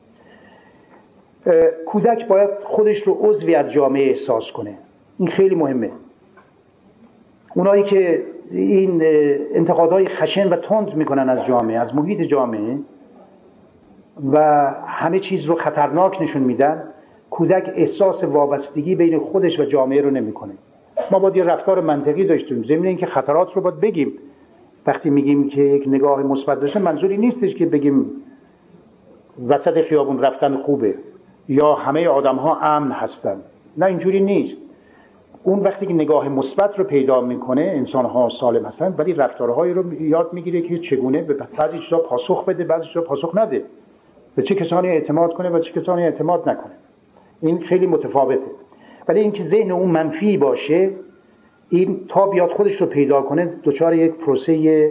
[SPEAKER 1] کودک باید خودش رو عضوی از جامعه احساس کنه. این خیلی مهمه. اونایی که این انتقادهای خشن و تند میکنن از جامعه، از محیط جامعه و همه چیز رو خطرناک نشون میدن، کودک احساس وابستگی بین خودش و جامعه رو نمیکنه. ما باید یه رفتار منطقی داشتیم، ضمن اینکه خطرات رو باید بگیم. وقتی میگیم که یک نگاه مثبت داشته، منظوری نیستش که بگیم وسط خیابون رفتن خوبه یا همه آدم ها امن هستن. نه، اینجوری نیست. اون وقتی که نگاه مثبت رو پیدا میکنه انسان ها سالم هستن، ولی رفتارهایی رو یاد میگیره که چگونه به بعضی چیزا پاسخ بده، بعضی چیزا پاسخ نده، به چه کسانی اعتماد کنه و چه کسانی اعتماد نکنه. این خیلی متفاوته. ولی اینکه ذهن اون منفی باشه، این تا بیاد خودش رو پیدا کنه دچار یک پروسه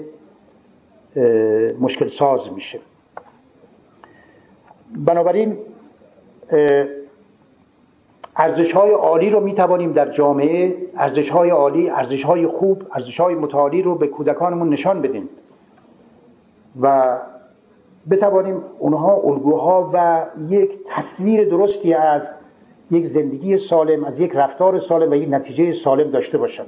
[SPEAKER 1] مشکل ساز میشه. بنابراین ارزش‌های عالی رو میتوانیم در جامعه، ارزش‌های عالی، ارزش‌های خوب، ارزش‌های متعالی رو به کودکانمون نشان بدیم و بتوانیم اونها الگوها و یک تصویر درستی از یک زندگی سالم، از یک رفتار سالم و یک نتیجه سالم داشته باشند.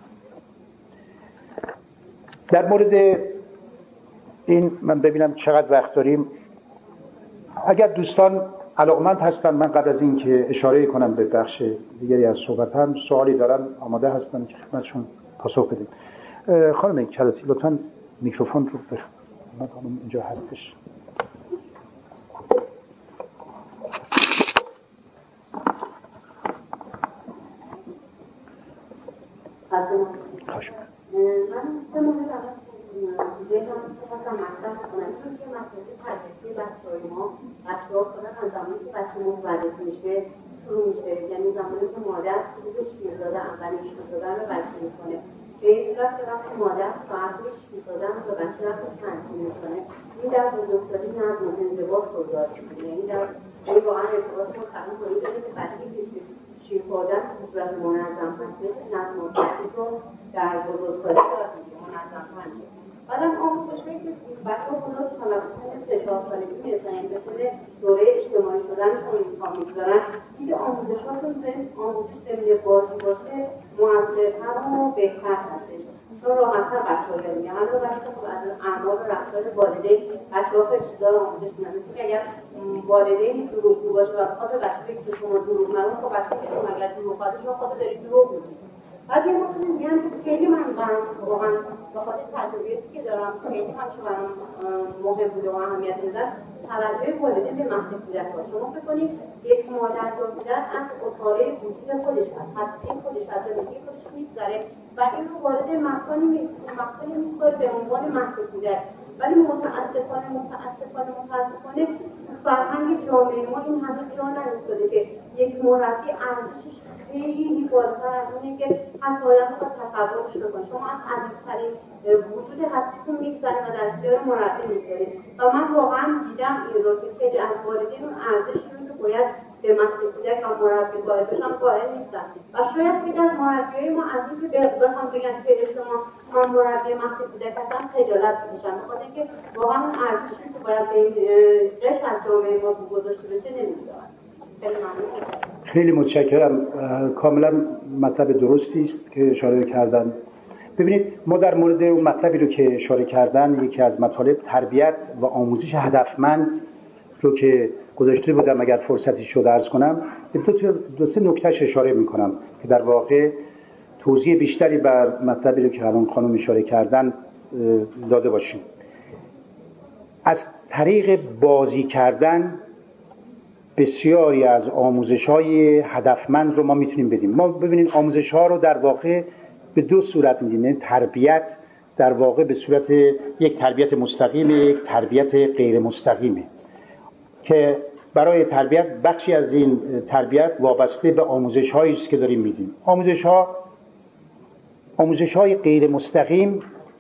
[SPEAKER 1] در مورد این من ببینم چقدر وقت داریم. اگر دوستان علاقمند هستن، من قبل از این که اشاره کنم به بخش دیگری از صحبتم سوالی دارن، آماده هستن که خدمتشون پاسخ بدیم. خانم کلاتی لطفاً میکروفون رو بخونید. من خانم اینجا هستش.
[SPEAKER 2] خوش من سه مورد اول ذهنم خواستم مطرح کنم چون که مسئله تجربه بچه‌های ما بچه‌ها خودن از زمانی که بچه مولد میشه شروع میشه، یعنی زمانی که مادر شروع شیر دادن، اولین شیر دادن رو بچه میکنه به این صورت که وقتی مادر ساعت شیر دادن رو بچه وقتی تنظیم میکنه، این در بزرگسالی نظم و انضباط رو داره. یعنی در این واقعا ارتباط مستقیم با این داره که بچه‌ای که شیر خوردن به صورت منظم هست نظم و ترتیب رو در بزرگسالی داره منظم هست. بعدم آموزش هایی که بچه ها خدا توسط سه چهار سالگی میرسن، این مثل دوره اجتماعی شدنشون امکان میگذارن، اینکه آموزش هاشون آموزش ضمن بازی باشه موثرتر و بهتر هستش، چون راحت‌تر بچه ها یاد میگیرن. حالا بچه ها از اعمال و رفتار والدین بچه ها خیلی چیزا رو آموزش میدن، مثل که اگر والدین دروغگو باشه و بخواد بچه بگه که شما دروغ نگو، خب بچه که شما اگر دروغ خواهد شما خودت داری دروغ میگی. بعد یه موضوع میگن که خیلی من برام واقعا بخاطر تجربیاتی که دارم خیلی همیشه برام مهم بوده و اهمیت میدم توجه والدین به مهد کودک‌ها. شما فکر کنید یک مادر یا پدر از اتاره وجود خودش هست، هستی خودش از زندگی خودش میگذره و این رو وارد مکانی مکانی می‌کنه به عنوان مهد کودک. ولی متاسفانه متاسفانه متاسفانه فرهنگ جامعه ما این همه جا نیفتاده که یک مربی ارزشش خیلی بالاتر از اونه که حتی آدم رو تصورش بکنه. شما از عزیزترین وجود هستیتون میگذارید و در اختیار مربی میگذارید و من واقعا دیدم این رو که خیلی از والدین اون ارزشی رو که باید به مهد کودک و مربی قائل بشن قائل نیستن و شاید خیلی از مربیای ما از این که بخوام بگن که شما من مربی مهد کودک هستم خجالت میکشن، بخاطر اینکه واقعا اون ارزشی که باید به این قشر از جامعه ما گذاشته بشه نمیذارن.
[SPEAKER 1] خیلی متشکرم. کاملا مطلب درستی است که اشاره کردن. ببینید ما در مورد اون مطلبی رو که اشاره کردن، یکی از مطالب تربیت و آموزش هدفمند رو که گذاشته بودم، اگر فرصتی شد عرض کنم، دو, دو سه نکتهش اشاره میکنم که در واقع توضیح بیشتری بر مطلبی رو که همون خانم اشاره کردن داده باشیم. از طریق بازی کردن بسیاری از آموزش‌های هدفمند رو ما میتونیم بدیم. ما ببینید آموزش‌ها رو در واقع به دو صورت میدیم. تربیت در واقع به صورت یک تربیت مستقیم، یک تربیت غیر مستقیمه که برای تربیت بخشی از این تربیت وابسته به آموزش‌هایی است که داریم میدیم. آموزش‌ها آموزش‌های غیر مستقیم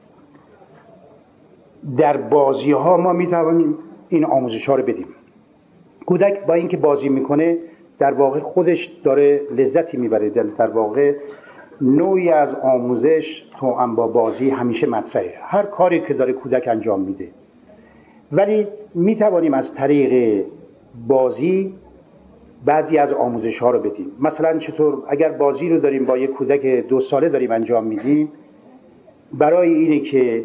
[SPEAKER 1] در بازی‌ها ما میتوانیم این آموزش‌ها رو بدیم. کودک با اینکه بازی میکنه در واقع خودش داره لذتی میبره، در واقع نوعی از آموزش توأم با بازی همیشه مطرحه، هر کاری که داره کودک انجام میده. ولی میتوانیم از طریق بازی بعضی از آموزش ها رو بدیم. مثلا چطور؟ اگر بازی رو داریم با یک کودک دو ساله داریم انجام میدیم، برای اینه که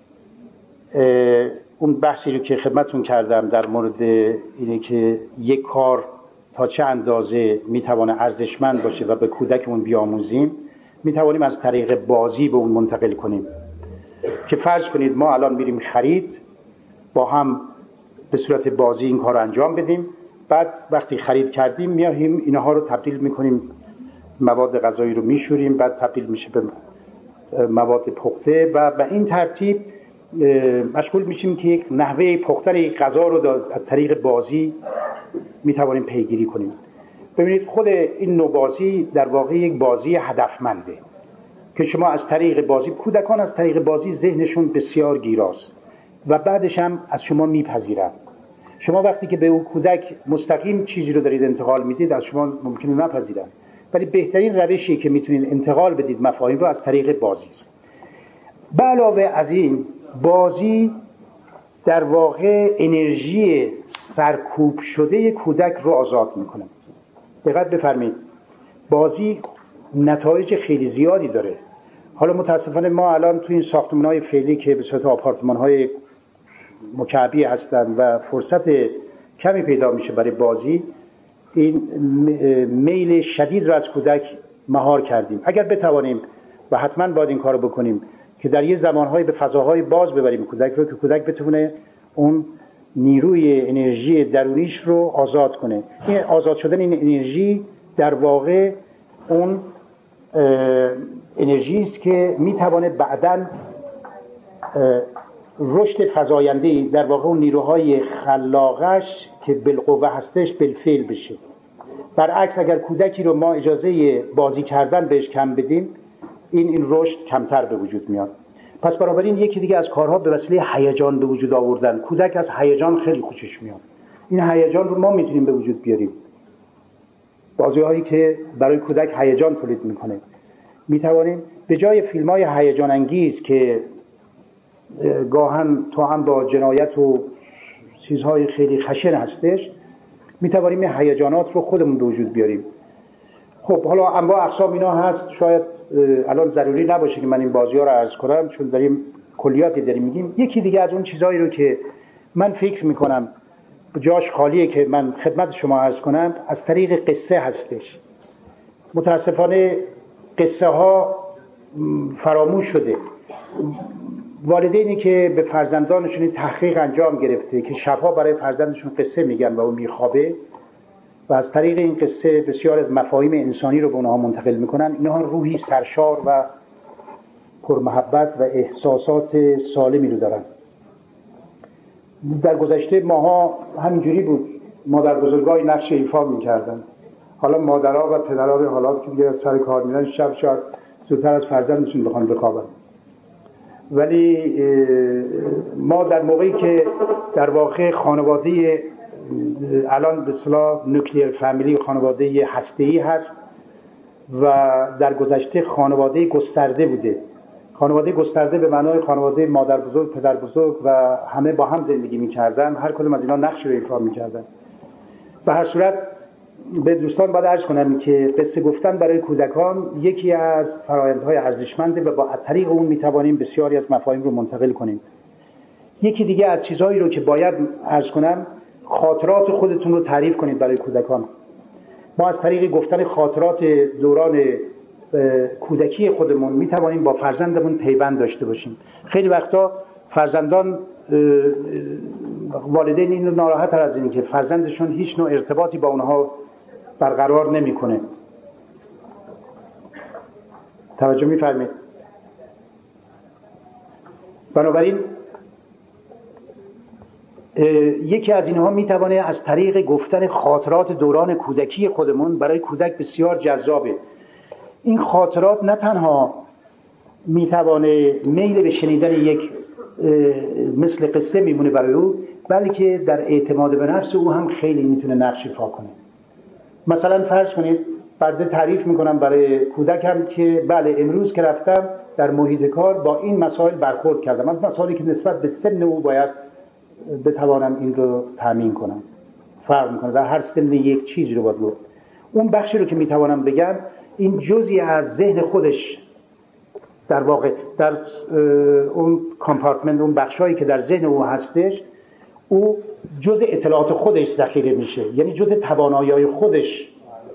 [SPEAKER 1] اون بحثی رو که خدمتتون کردم در مورد اینه که یک کار تا چه اندازه میتونه ارزشمند باشه و به کودکمون بیاموزیم، میتوانیم از طریق بازی به اون منتقل کنیم. که فرض کنید ما الان میریم خرید، با هم به صورت بازی این کار رو انجام بدیم، بعد وقتی خرید کردیم میایم اینها رو تبدیل میکنیم، مواد غذایی رو میشوریم، بعد تبدیل میشه به مواد پخته و به این ترتیب مشغول میشیم که یک نحوه پختن یک غذا رو از طریق بازی میتوانیم پیگیری کنیم. ببینید خود این نوع بازی در واقع یک بازی هدفمنده که شما از طریق بازی، کودکان از طریق بازی ذهنشون بسیار گیراست و بعدش هم از شما میپذیرن. شما وقتی که به اون کودک مستقیم چیزی رو دارید انتقال میدید، از شما ممکنه نپذیرن، ولی بهترین روشی که میتونید انتقال بدید مفاهیم رو از طریق بازی است. به علاوه از این، بازی در واقع انرژی سرکوب شده کودک رو آزاد میکنه. دقت بفرمایید، بازی نتایج خیلی زیادی داره. حالا متاسفانه ما الان تو این ساختمان‌های فعلی که به صورت آپارتمان‌های مکعبی هستند و فرصت کمی پیدا میشه برای بازی، این میل شدید رو از کودک مهار کردیم. اگر بتوانیم و حتما باید این کارو بکنیم که در یه زمانهای به فضاهای باز ببریم کودک رو، که کودک بتونه اون نیروی انرژی درونیش رو آزاد کنه. این آزاد شدن این انرژی در واقع اون انرژی است که میتونه بعداً رشد فزاینده‌ای، در واقع اون نیروهای خلاقش که بالقوه هستش بالفعل بشه. برعکس اگر کودکی رو ما اجازه بازی کردن بهش کم بدیم، این این رشد کمتر به وجود میاد. پس بنابراین یکی دیگه از کارها به وسیله هیجان به وجود آوردن. کودک از هیجان خیلی خوشش میاد. این هیجان رو ما میتونیم به وجود بیاریم. بازی‌هایی که برای کودک هیجان تولید میکنه، میتوانیم به جای فیلم‌های هیجان انگیز که گاهن تو هم با جنایت و چیزهای خیلی خشن هستش، میتوانیم این هیجانات رو خودمون به وجود بیاریم. خب حالا انواع اقسام اینا هست، شاید الان ضروری نباشه که من این بازی‌ها رو عرض کنم چون داریم کلیاتی داریم میگیم. یکی دیگه از اون چیزایی رو که من فکر میکنم جاش خالیه که من خدمت شما عرض کنم، از طریق قصه هستش. متاسفانه قصه ها فراموش شده. والدینی که به فرزندانشون تحقیق انجام گرفته که شبها برای فرزندشون قصه میگن و اون میخوابه و از طریق این قصه بسیار از مفاهیم انسانی رو به اونها منتقل میکنن، اینها روحی سرشار و پرمحبت و احساسات سالمی رو دارن. در گذشته ماها همینجوری بود، مادر بزرگای نقش ایفا میکردن. حالا مادرها و پدرها به حالات که دیگه سر کار میرن، شب شاید زودتر از فرزندشون بخوان بخوابن. ولی ما در موقعی که در واقع خانواده الان به اصطلاح نوکلیر فامیلی، خانواده هسته‌ای هست و در گذشته خانواده گسترده بوده. خانواده گسترده به معنای خانواده مادر بزرگ، پدر بزرگ و همه با هم زندگی می‌کردن، هر کدوم از اینا نقشی رو ایفا می‌کردن. به هر صورت به دوستان باید عرض کنم که قصه گفتن برای کودکان یکی از فرآیندهای ارزشمنده و با طریق اون میتوانیم بسیاری از مفاهیم رو منتقل کنیم. یکی دیگه از چیزهایی رو که باید عرض کنم، خاطرات خودتون رو تعریف کنید برای کودکان. ما از طریق گفتن خاطرات دوران کودکی خودمون میتوانیم با فرزندمون پیوند داشته باشیم. خیلی وقتا فرزندان والدین این رو ناراحت از این که فرزندشون هیچ نوع ارتباطی با اونها برقرار نمیکنه. توجه میفرمایید؟ بنابراین یکی از اینها میتوانه از طریق گفتن خاطرات دوران کودکی خودمون برای کودک بسیار جذابه. این خاطرات نه تنها میتوانه میل به شنیدن یک مثل قصه میمونه برای او، بلکه در اعتماد به نفس او هم خیلی میتونه نقش ایفا کنه. مثلا فرض کنید بعد تعریف میکنم برای کودکم که بله امروز که رفتم در محیط کار با این مسائل برخورد کردم، از مسائلی که نسبت به سن او باید بتوانم این رو تامین کنم. فرق میکنه در هر سن یک چیزی رو باید گفت. اون بخشی رو که میتوانم بگم این جزئی از ذهن خودش، در واقع در اون کامپارتمنت، اون بخشایی که در ذهن او هستش، او جزء اطلاعات خودش ذخیره میشه، یعنی جزء توانایی‌های خودش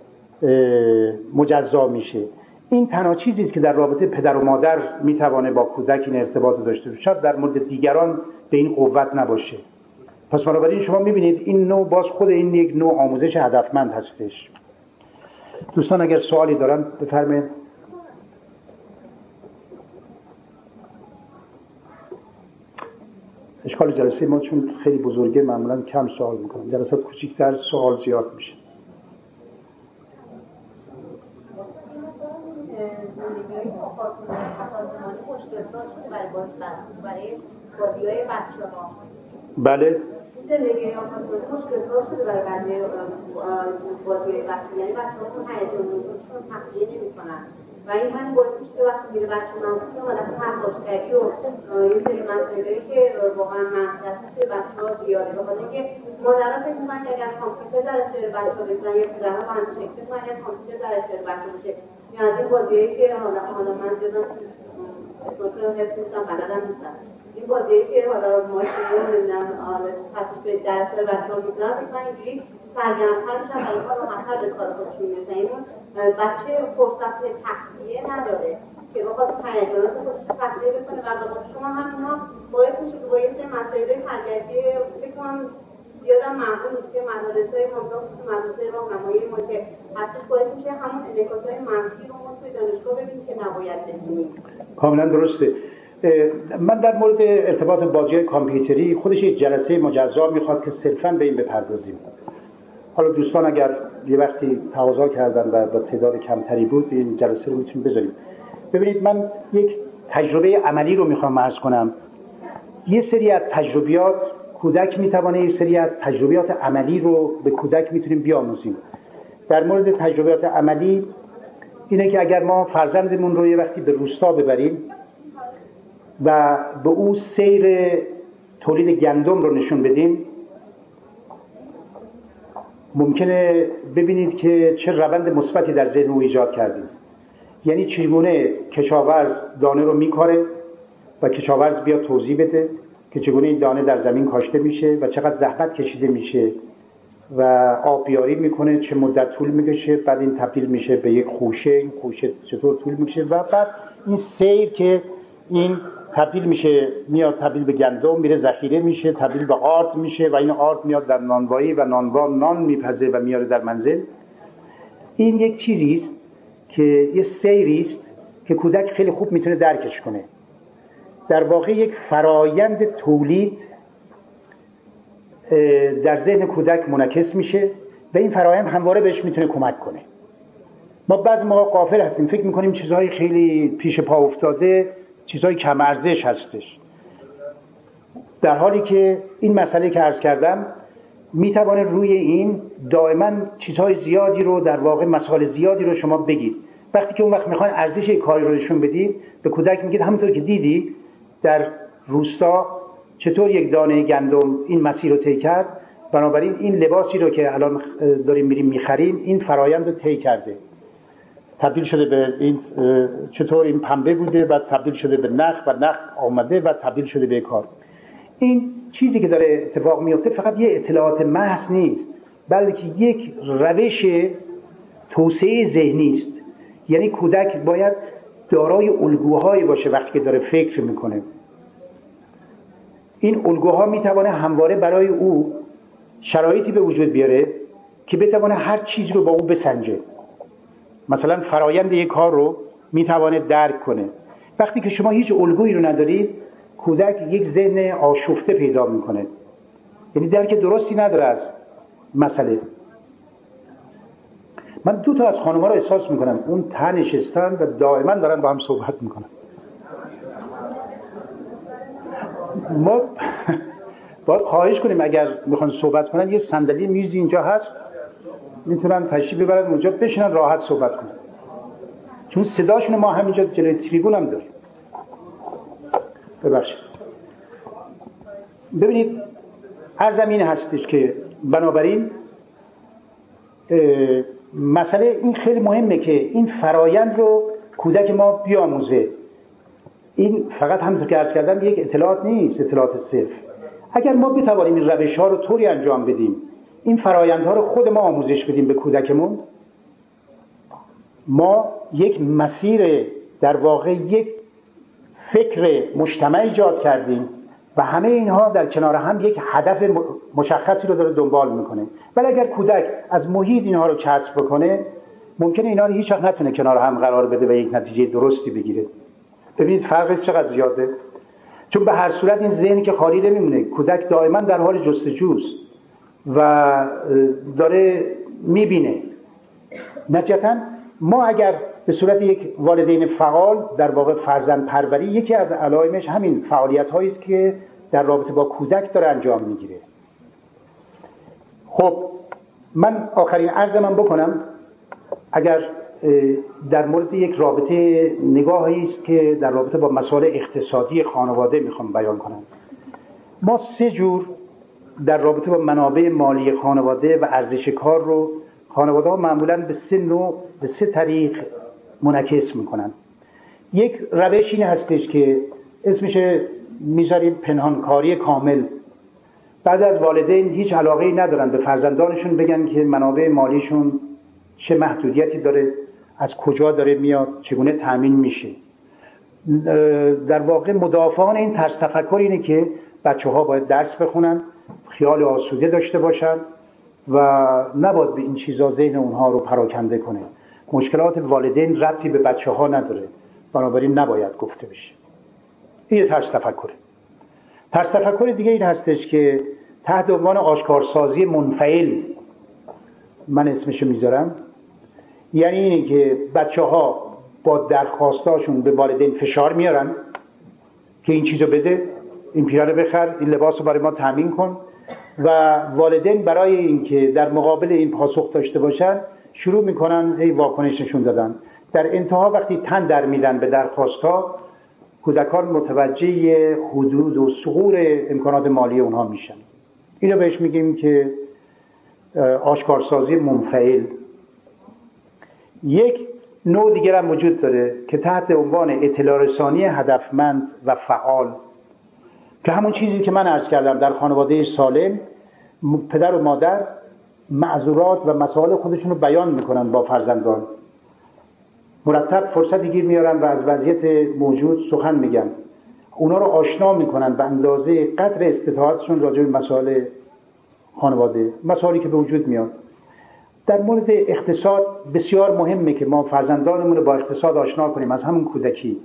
[SPEAKER 1] مجزا میشه. این تنها چیزی است که در رابطه پدر و مادر میتوانه با کودک این ارتباط داشته باشه، شاید در مورد دیگران به این قوت نباشه. پس بنابراین شما میبینید این نوع باز خود این یک نوع آموزش هدفمند هستش. دوستان اگر سوالی دارن بفرمایید. اشکال جلسه ما چون خیلی بزرگه معمولا کم سوال میکنم، جلسات کوچیک‌تر سوال زیاد میشه. بله
[SPEAKER 2] زندگی آپارتمان مشکل شده برای بنده بازی بچه، یعنی بچه ها اون هیجانشون تخلیه نمی کنن و این همین باعث میشه که وقتی میره بچه ناموسی حالت پرداشتگری و این سری مسائلی که واقعا مطرح میشه بچه ها زیاده، بخاطر اینکه مادرها فکر میکنن که اگر کامپیوتر در اختیار بچه ها بزنن یا پدرها به همین شکل میکنن اگر کامپیوتر در اختیار بچه باشه یا از این بازیهایی که حالا حالا من جدا اسمشون رو حفظ نیستم بلدم نیستم، این بازیهایی که حالا ماشین رو نمیدونم خطیش به در اختیار بچه ها میزنن میکنن اینجوری سرگرمتر میشن و این کار راحت‌تر به کار خودشون میرسن. این بچه فرصت تخلیه نداره که بخواد هیجانات خودش رو تخلیه بکنه و البته شما هم اینا باعث میشه که با یه سری مسائل تربیتی فکر کنم زیادم معقول نیست که مدارس‌های ممتاز مدرسه راهنمایی ما که هستش باعث میشه همون انعکاس‌های منفی رو ما توی دانشگاه ببینیم که نباید ببینیم.
[SPEAKER 1] کاملا درسته. من در مورد ارتباط بازی کامپیوتری خودش یک جلسه مجزا میخواد که صرفاً به این بپردازیم. حالا دوستان اگر یه وقتی تقاضا کردن و با تعداد کمتری بود این جلسه رو میتونیم بذاریم. ببینید من یک تجربه عملی رو میخوام عرض کنم. یه سری از تجربیات کودک میتونه یک سری از تجربیات عملی رو به کودک میتونیم بیاموزیم. در مورد تجربیات عملی اینه که اگر ما فرزندمون رو یه وقتی به روستا ببریم و به او سیر تولید گندم رو نشون بدیم، ممکنه ببینید که چه روند مثبتی در ذهن او ایجاد کردیم. یعنی چگونه کشاورز دانه رو میکاره و کشاورز بیاد توضیح بده که چگونه این دانه در زمین کاشته میشه و چقدر زحمت کشیده میشه و آبیاری میکنه، چه مدت طول میکشه، بعد این تبدیل میشه به یک خوشه، این خوشه چطور طول میکشه و بعد این سیر که این تبدیل میشه، میاد تبدیل به گندم، میره ذخیره میشه، تبدیل به آرد میشه و این آرد میاد در نانوایی و نانوا نان میپزه و میاره در منزل. این یک چیزی است که یه سیری است که کودک خیلی خوب میتونه درکش کنه. در واقع یک فرایند تولید در ذهن کودک منعکس میشه و این فرایند همواره بهش میتونه کمک کنه. ما بعضی موقع غافل هستیم، فکر میکنیم چیزهای خیلی پیش پا افتاده، چیزهای کم ارزش هستش، در حالی که این مسئله که عرض کردم میتوانه روی این دائما چیزهای زیادی رو، در واقع مسائل زیادی رو شما بگید. وقتی که اون وقت میخواین ارزش یک کاری رو نشون بدید به کودک میگید همونطور که دیدی در روستا چطور یک دانه گندم این مسیر رو طی کرد بنابراین این لباسی رو که الان داریم میریم میخریم این فرایند رو طی کرده، تبدیل شده به این، چطور این پنبه بوده بعد تبدیل شده به نخ و نخ آمده و تبدیل شده به کار. این چیزی که داره اتفاق میفته فقط یه اطلاعات محض نیست، بلکه یک روش توسعه ذهنی است. یعنی کودک باید دارای الگوهایی باشه وقتی که داره فکر میکنه. این الگوها میتونه همواره برای او شرایطی به وجود بیاره که بتونه هر چیز رو با او بسنجه. مثلا فرایند یک کار رو میتونه درک کنه. وقتی که شما هیچ الگویی رو ندارید، کودک یک ذهن آشفته پیدا میکنه، یعنی درک درستی نداره از مسئله. من دو تا از خانم‌ها رو احساس میکنم اون ته نشستن و دائما دارن با هم صحبت میکنن. ما باید خواهش کنیم اگر میخوان صحبت کنن یه صندلی میزی اینجا هست، میتونن تشریف ببرن اونجا بشینن راحت صحبت کنن، چون صداشون ما همینجا جلوی تریبون هم داریم. ببخشید. ببینید عرضم این هستش که بنابراین مسئله این خیلی مهمه که این فرایند رو کودک ما بیاموزه. این فقط همونطور که عرض کردم یک اطلاعات نیست، اطلاعات صرف. اگر ما بتوانیم این روش ها رو طوری انجام بدیم، این فرایندها رو خود ما آموزش بدیم به کودکمون، ما یک مسیر، در واقع یک فکر مجتمع ایجاد کردیم و همه اینها در کنار هم یک هدف مشخصی رو داره دنبال میکنه. ولی اگر کودک از محیط اینها رو کسب بکنه، ممکنه اینها رو هیچ وقت نتونه کنار هم قرار بده و یک نتیجه درستی بگیره. ببینید فرقش چقدر زیاده. چون به هر صورت این ذهنی که خالی نمیمونه، کودک دائما در حال جستجوست و داره میبینه. نتیجتاً ما اگر به صورت یک والدین فعال، در واقع فرزند پروری، یکی از علائمش همین فعالیت هایی است که در رابطه با کودک داره انجام میگیره. خب من آخرین عرض من بکنم، اگر در مورد یک رابطه نگاهی است که در رابطه با مسائل اقتصادی خانواده میخوام بیان کنم. ما سه جور در رابطه با منابع مالی خانواده و ارزش کار رو خانواده ها معمولاً به سه نوع، به سه طریق منعکس میکنن. یک روش این هستش که اسمش میذاریم پنهانکاری کامل. بعضی از والدین هیچ علاقه‌ای ندارن به فرزندانشون بگن که منابع مالیشون چه محدودیتی داره، از کجا داره میاد، چگونه تامین میشه. در واقع مدافعان این طرز تفکر اینه که بچه‌ها باید درس بخونن، خیال آسوده داشته باشن و نباید به این چیزا ذهن اونها رو پراکنده کنه. مشکلات والدین ربطی به بچه‌ها نداره، بنابراین نباید گفته بشه. این یه طرز تفکره. طرز تفکر دیگه این هستش که تحت عنوان آشکارسازی منفعل من اسمشو میذارم. یعنی اینه که بچه‌ها با درخواستاشون به والدین فشار میارن که این چیزو بده، این پیراهن بخر، این لباسو برای ما تامین کن، و والدین برای اینکه در مقابل این پاسخ داشته باشن شروع میکنن هی واکنش نشون دادن. در انتها وقتی تن در میدن به درخواست‌ها، کودکان متوجه حدود و ثغور امکانات مالی اونها میشن. اینو بهش میگیم که آشکارسازی منفعل. یک نوع دیگر هم وجود داره که تحت عنوان اطلاع رسانی هدفمند و فعال، که همون چیزی که من عرض کردم در خانواده سالم پدر و مادر معذورات و مسائل خودشون رو بیان میکنن با فرزندان، مرتب فرصتی گیر میارن و از وضعیت موجود سخن میگن، اونا رو آشنا میکنن به اندازه قدر استطاعتشون راجع به مسائل خانواده، مسائلی که به وجود میاد. در مورد اقتصاد بسیار مهمه که ما فرزندانمون رو با اقتصاد آشنا کنیم از همون کودکی.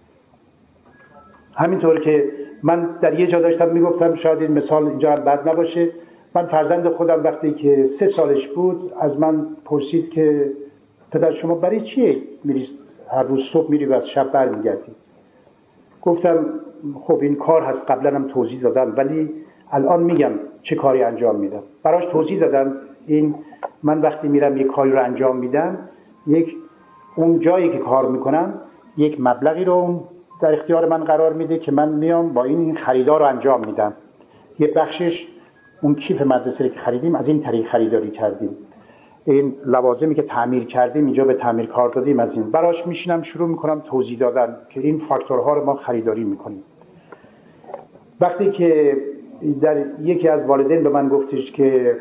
[SPEAKER 1] همینطور که من در یه جا داشتم میگفتم، شاید این مثال اینجا بد نباشه، من فرزند خودم وقتی که سه سالش بود از من پرسید که پدر شما برای چیه میری هر روز صبح میری و از شب برمیگردی؟ گفتم خب این کار هست، قبلا هم توضیح دادم ولی الان میگم چه کاری انجام میدم. براش توضیح دادم این من وقتی میرم یک کاری رو انجام میدم، یک اون جایی که کار میکنم یک مبلغی رو در اختیار من قرار میده که من میام با این خریدار رو انجام میدم. یه بخشش اون کیف مدرسه که خریدیم از این طریق خریداری کردیم، این لوازمی که تعمیر کردیم اینجا به تعمیرکار دادیم، از این براش میشینم شروع میکنم توضیح دادن که این فاکتورها رو ما خریداری میکنیم. وقتی که در یکی از والدین به من گفتش که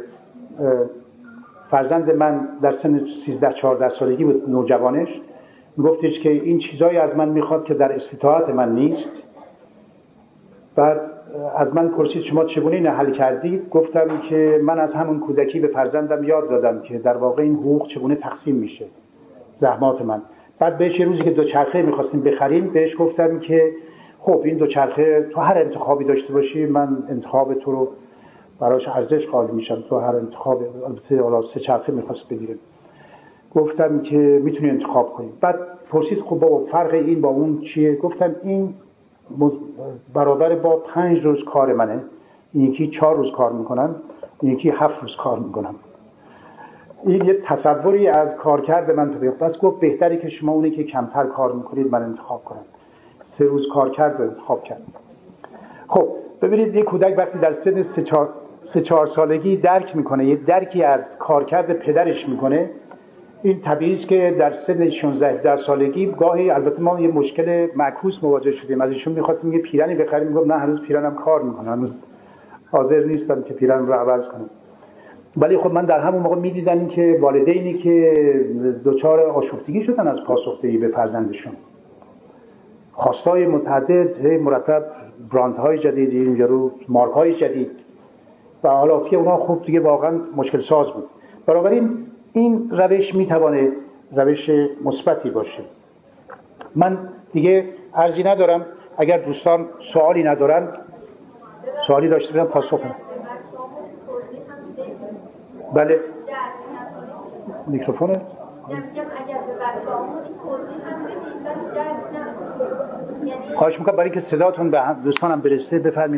[SPEAKER 1] فرزند من در سن سیزده چهارده سالگی بود، نوجوانش، گفتش که این چیزایی از من میخواد که در استطاعت من نیست. بعد از من پرسید شما چگونه این حل کردید؟ گفتم که من از همون کودکی به فرزندم یاد دادم که در واقع این حقوق چگونه تقسیم میشه، زحمات من. بعد بهش یه روزی که دوچرخه میخواستیم بخریم بهش گفتم که خب این دوچرخه تو هر انتخابی داشته باشی من انتخاب تو رو براش ارزش قائل میشم، تو هر انتخاب، البته حالا سه چرخه میخواست بگیره، گفتم که میتونی انتخاب کنی. بعد پرسید خب بابا فرق این با اون چیه؟ گفتم این برابر با پنج روز کار منه، این یکی چهار روز کار میکنم، این یکی هفت روز کار میکنم. این یه تصوری از کار کرد من تو بیاد. بس گفت بهتری که شما اونی که کمتر کار میکنید من انتخاب کنم. سه روز کار کرد و انتخاب کرد. خب ببینید یک کودک وقتی در سن سه چهار سه چهار سالگی درک میکنه، یه درکی از کارکرد پدرش میکنه، این طبیعی است که در سن شانزده هفده سالگی گاهی، البته ما یه مشکل معکوس مواجه شدیم، از ایشون می‌خواستیم یه پیرنی بخریم، میگفت نه هنوز پیرنم کار میکنه، هنوز حاضر نیستم که پیرنم رو عوض کنم. ولی خب من در همون موقع میدیدم که والدینی که دچار آشفتگی شدن از پاسخدهی به فرزندشون، خواستای متعدد، مرتب براندهای جدید، اینجا رو مارک‌های جدید و حالاتی اونا خوب دیگه واقعا مشکل ساز بود. بنابراین این روش میتوانه روش مثبتی باشه. من دیگه عرضی ندارم، اگر دوستان سوالی ندارن، سوالی داشته باشن پاسخ بدم. بله میکروفونه. خواهش میکنم برای که صداتون به دوستانم برسه بفرمایید.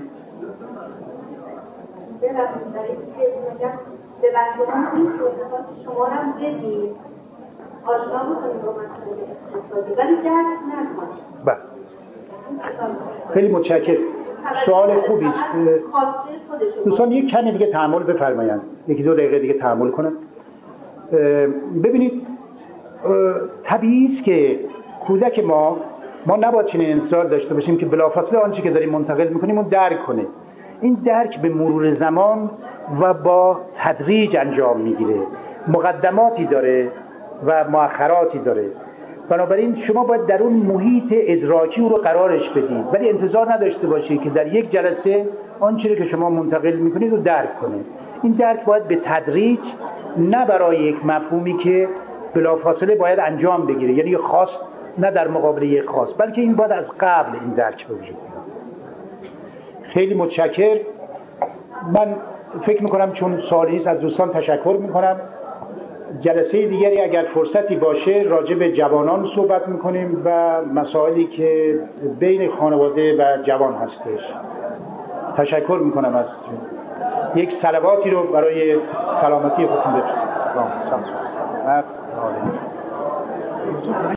[SPEAKER 2] به بچه‌ها این توضیحات شما رو هم بدید، آشنا بکنید با مسائل اقتصادی، ولی درک نکنید.
[SPEAKER 1] بله خیلی متشکرم، سوال خوبی است. دوستان یک کمی دیگه تحمل بفرمایند، یکی دو دقیقه دیگه تحمل کنند. ببینید طبیعی است که کودک ما ما نباید چنین انتظار داشته باشیم که بلافاصله آنچه که داریم منتقل می‌کنیم اون درک کنه. این درک به مرور زمان و با تدریج انجام میگیره، مقدماتی داره و مؤخراتی داره. بنابراین شما باید در اون محیط ادراکی او رو قرارش بدید، ولی انتظار نداشته باشید که در یک جلسه آنچه که شما منتقل میکنید رو درک کنه. این درک باید به تدریج، نه برای یک مفهومی که بلافاصله باید انجام بگیره، یعنی خاص نه در مقابل یک خاص، بلکه این باید از قبل این درک به وجود بیاد. خیلی متشکرم. من فکر میکنم چون سوالی نیست از دوستان تشکر میکنم. جلسه دیگری اگر فرصتی باشه راجع به جوانان صحبت میکنیم و مسائلی که بین خانواده و جوان هستش. تشکر میکنم از یک صلواتی رو برای سلامتی خودتون بفرستید.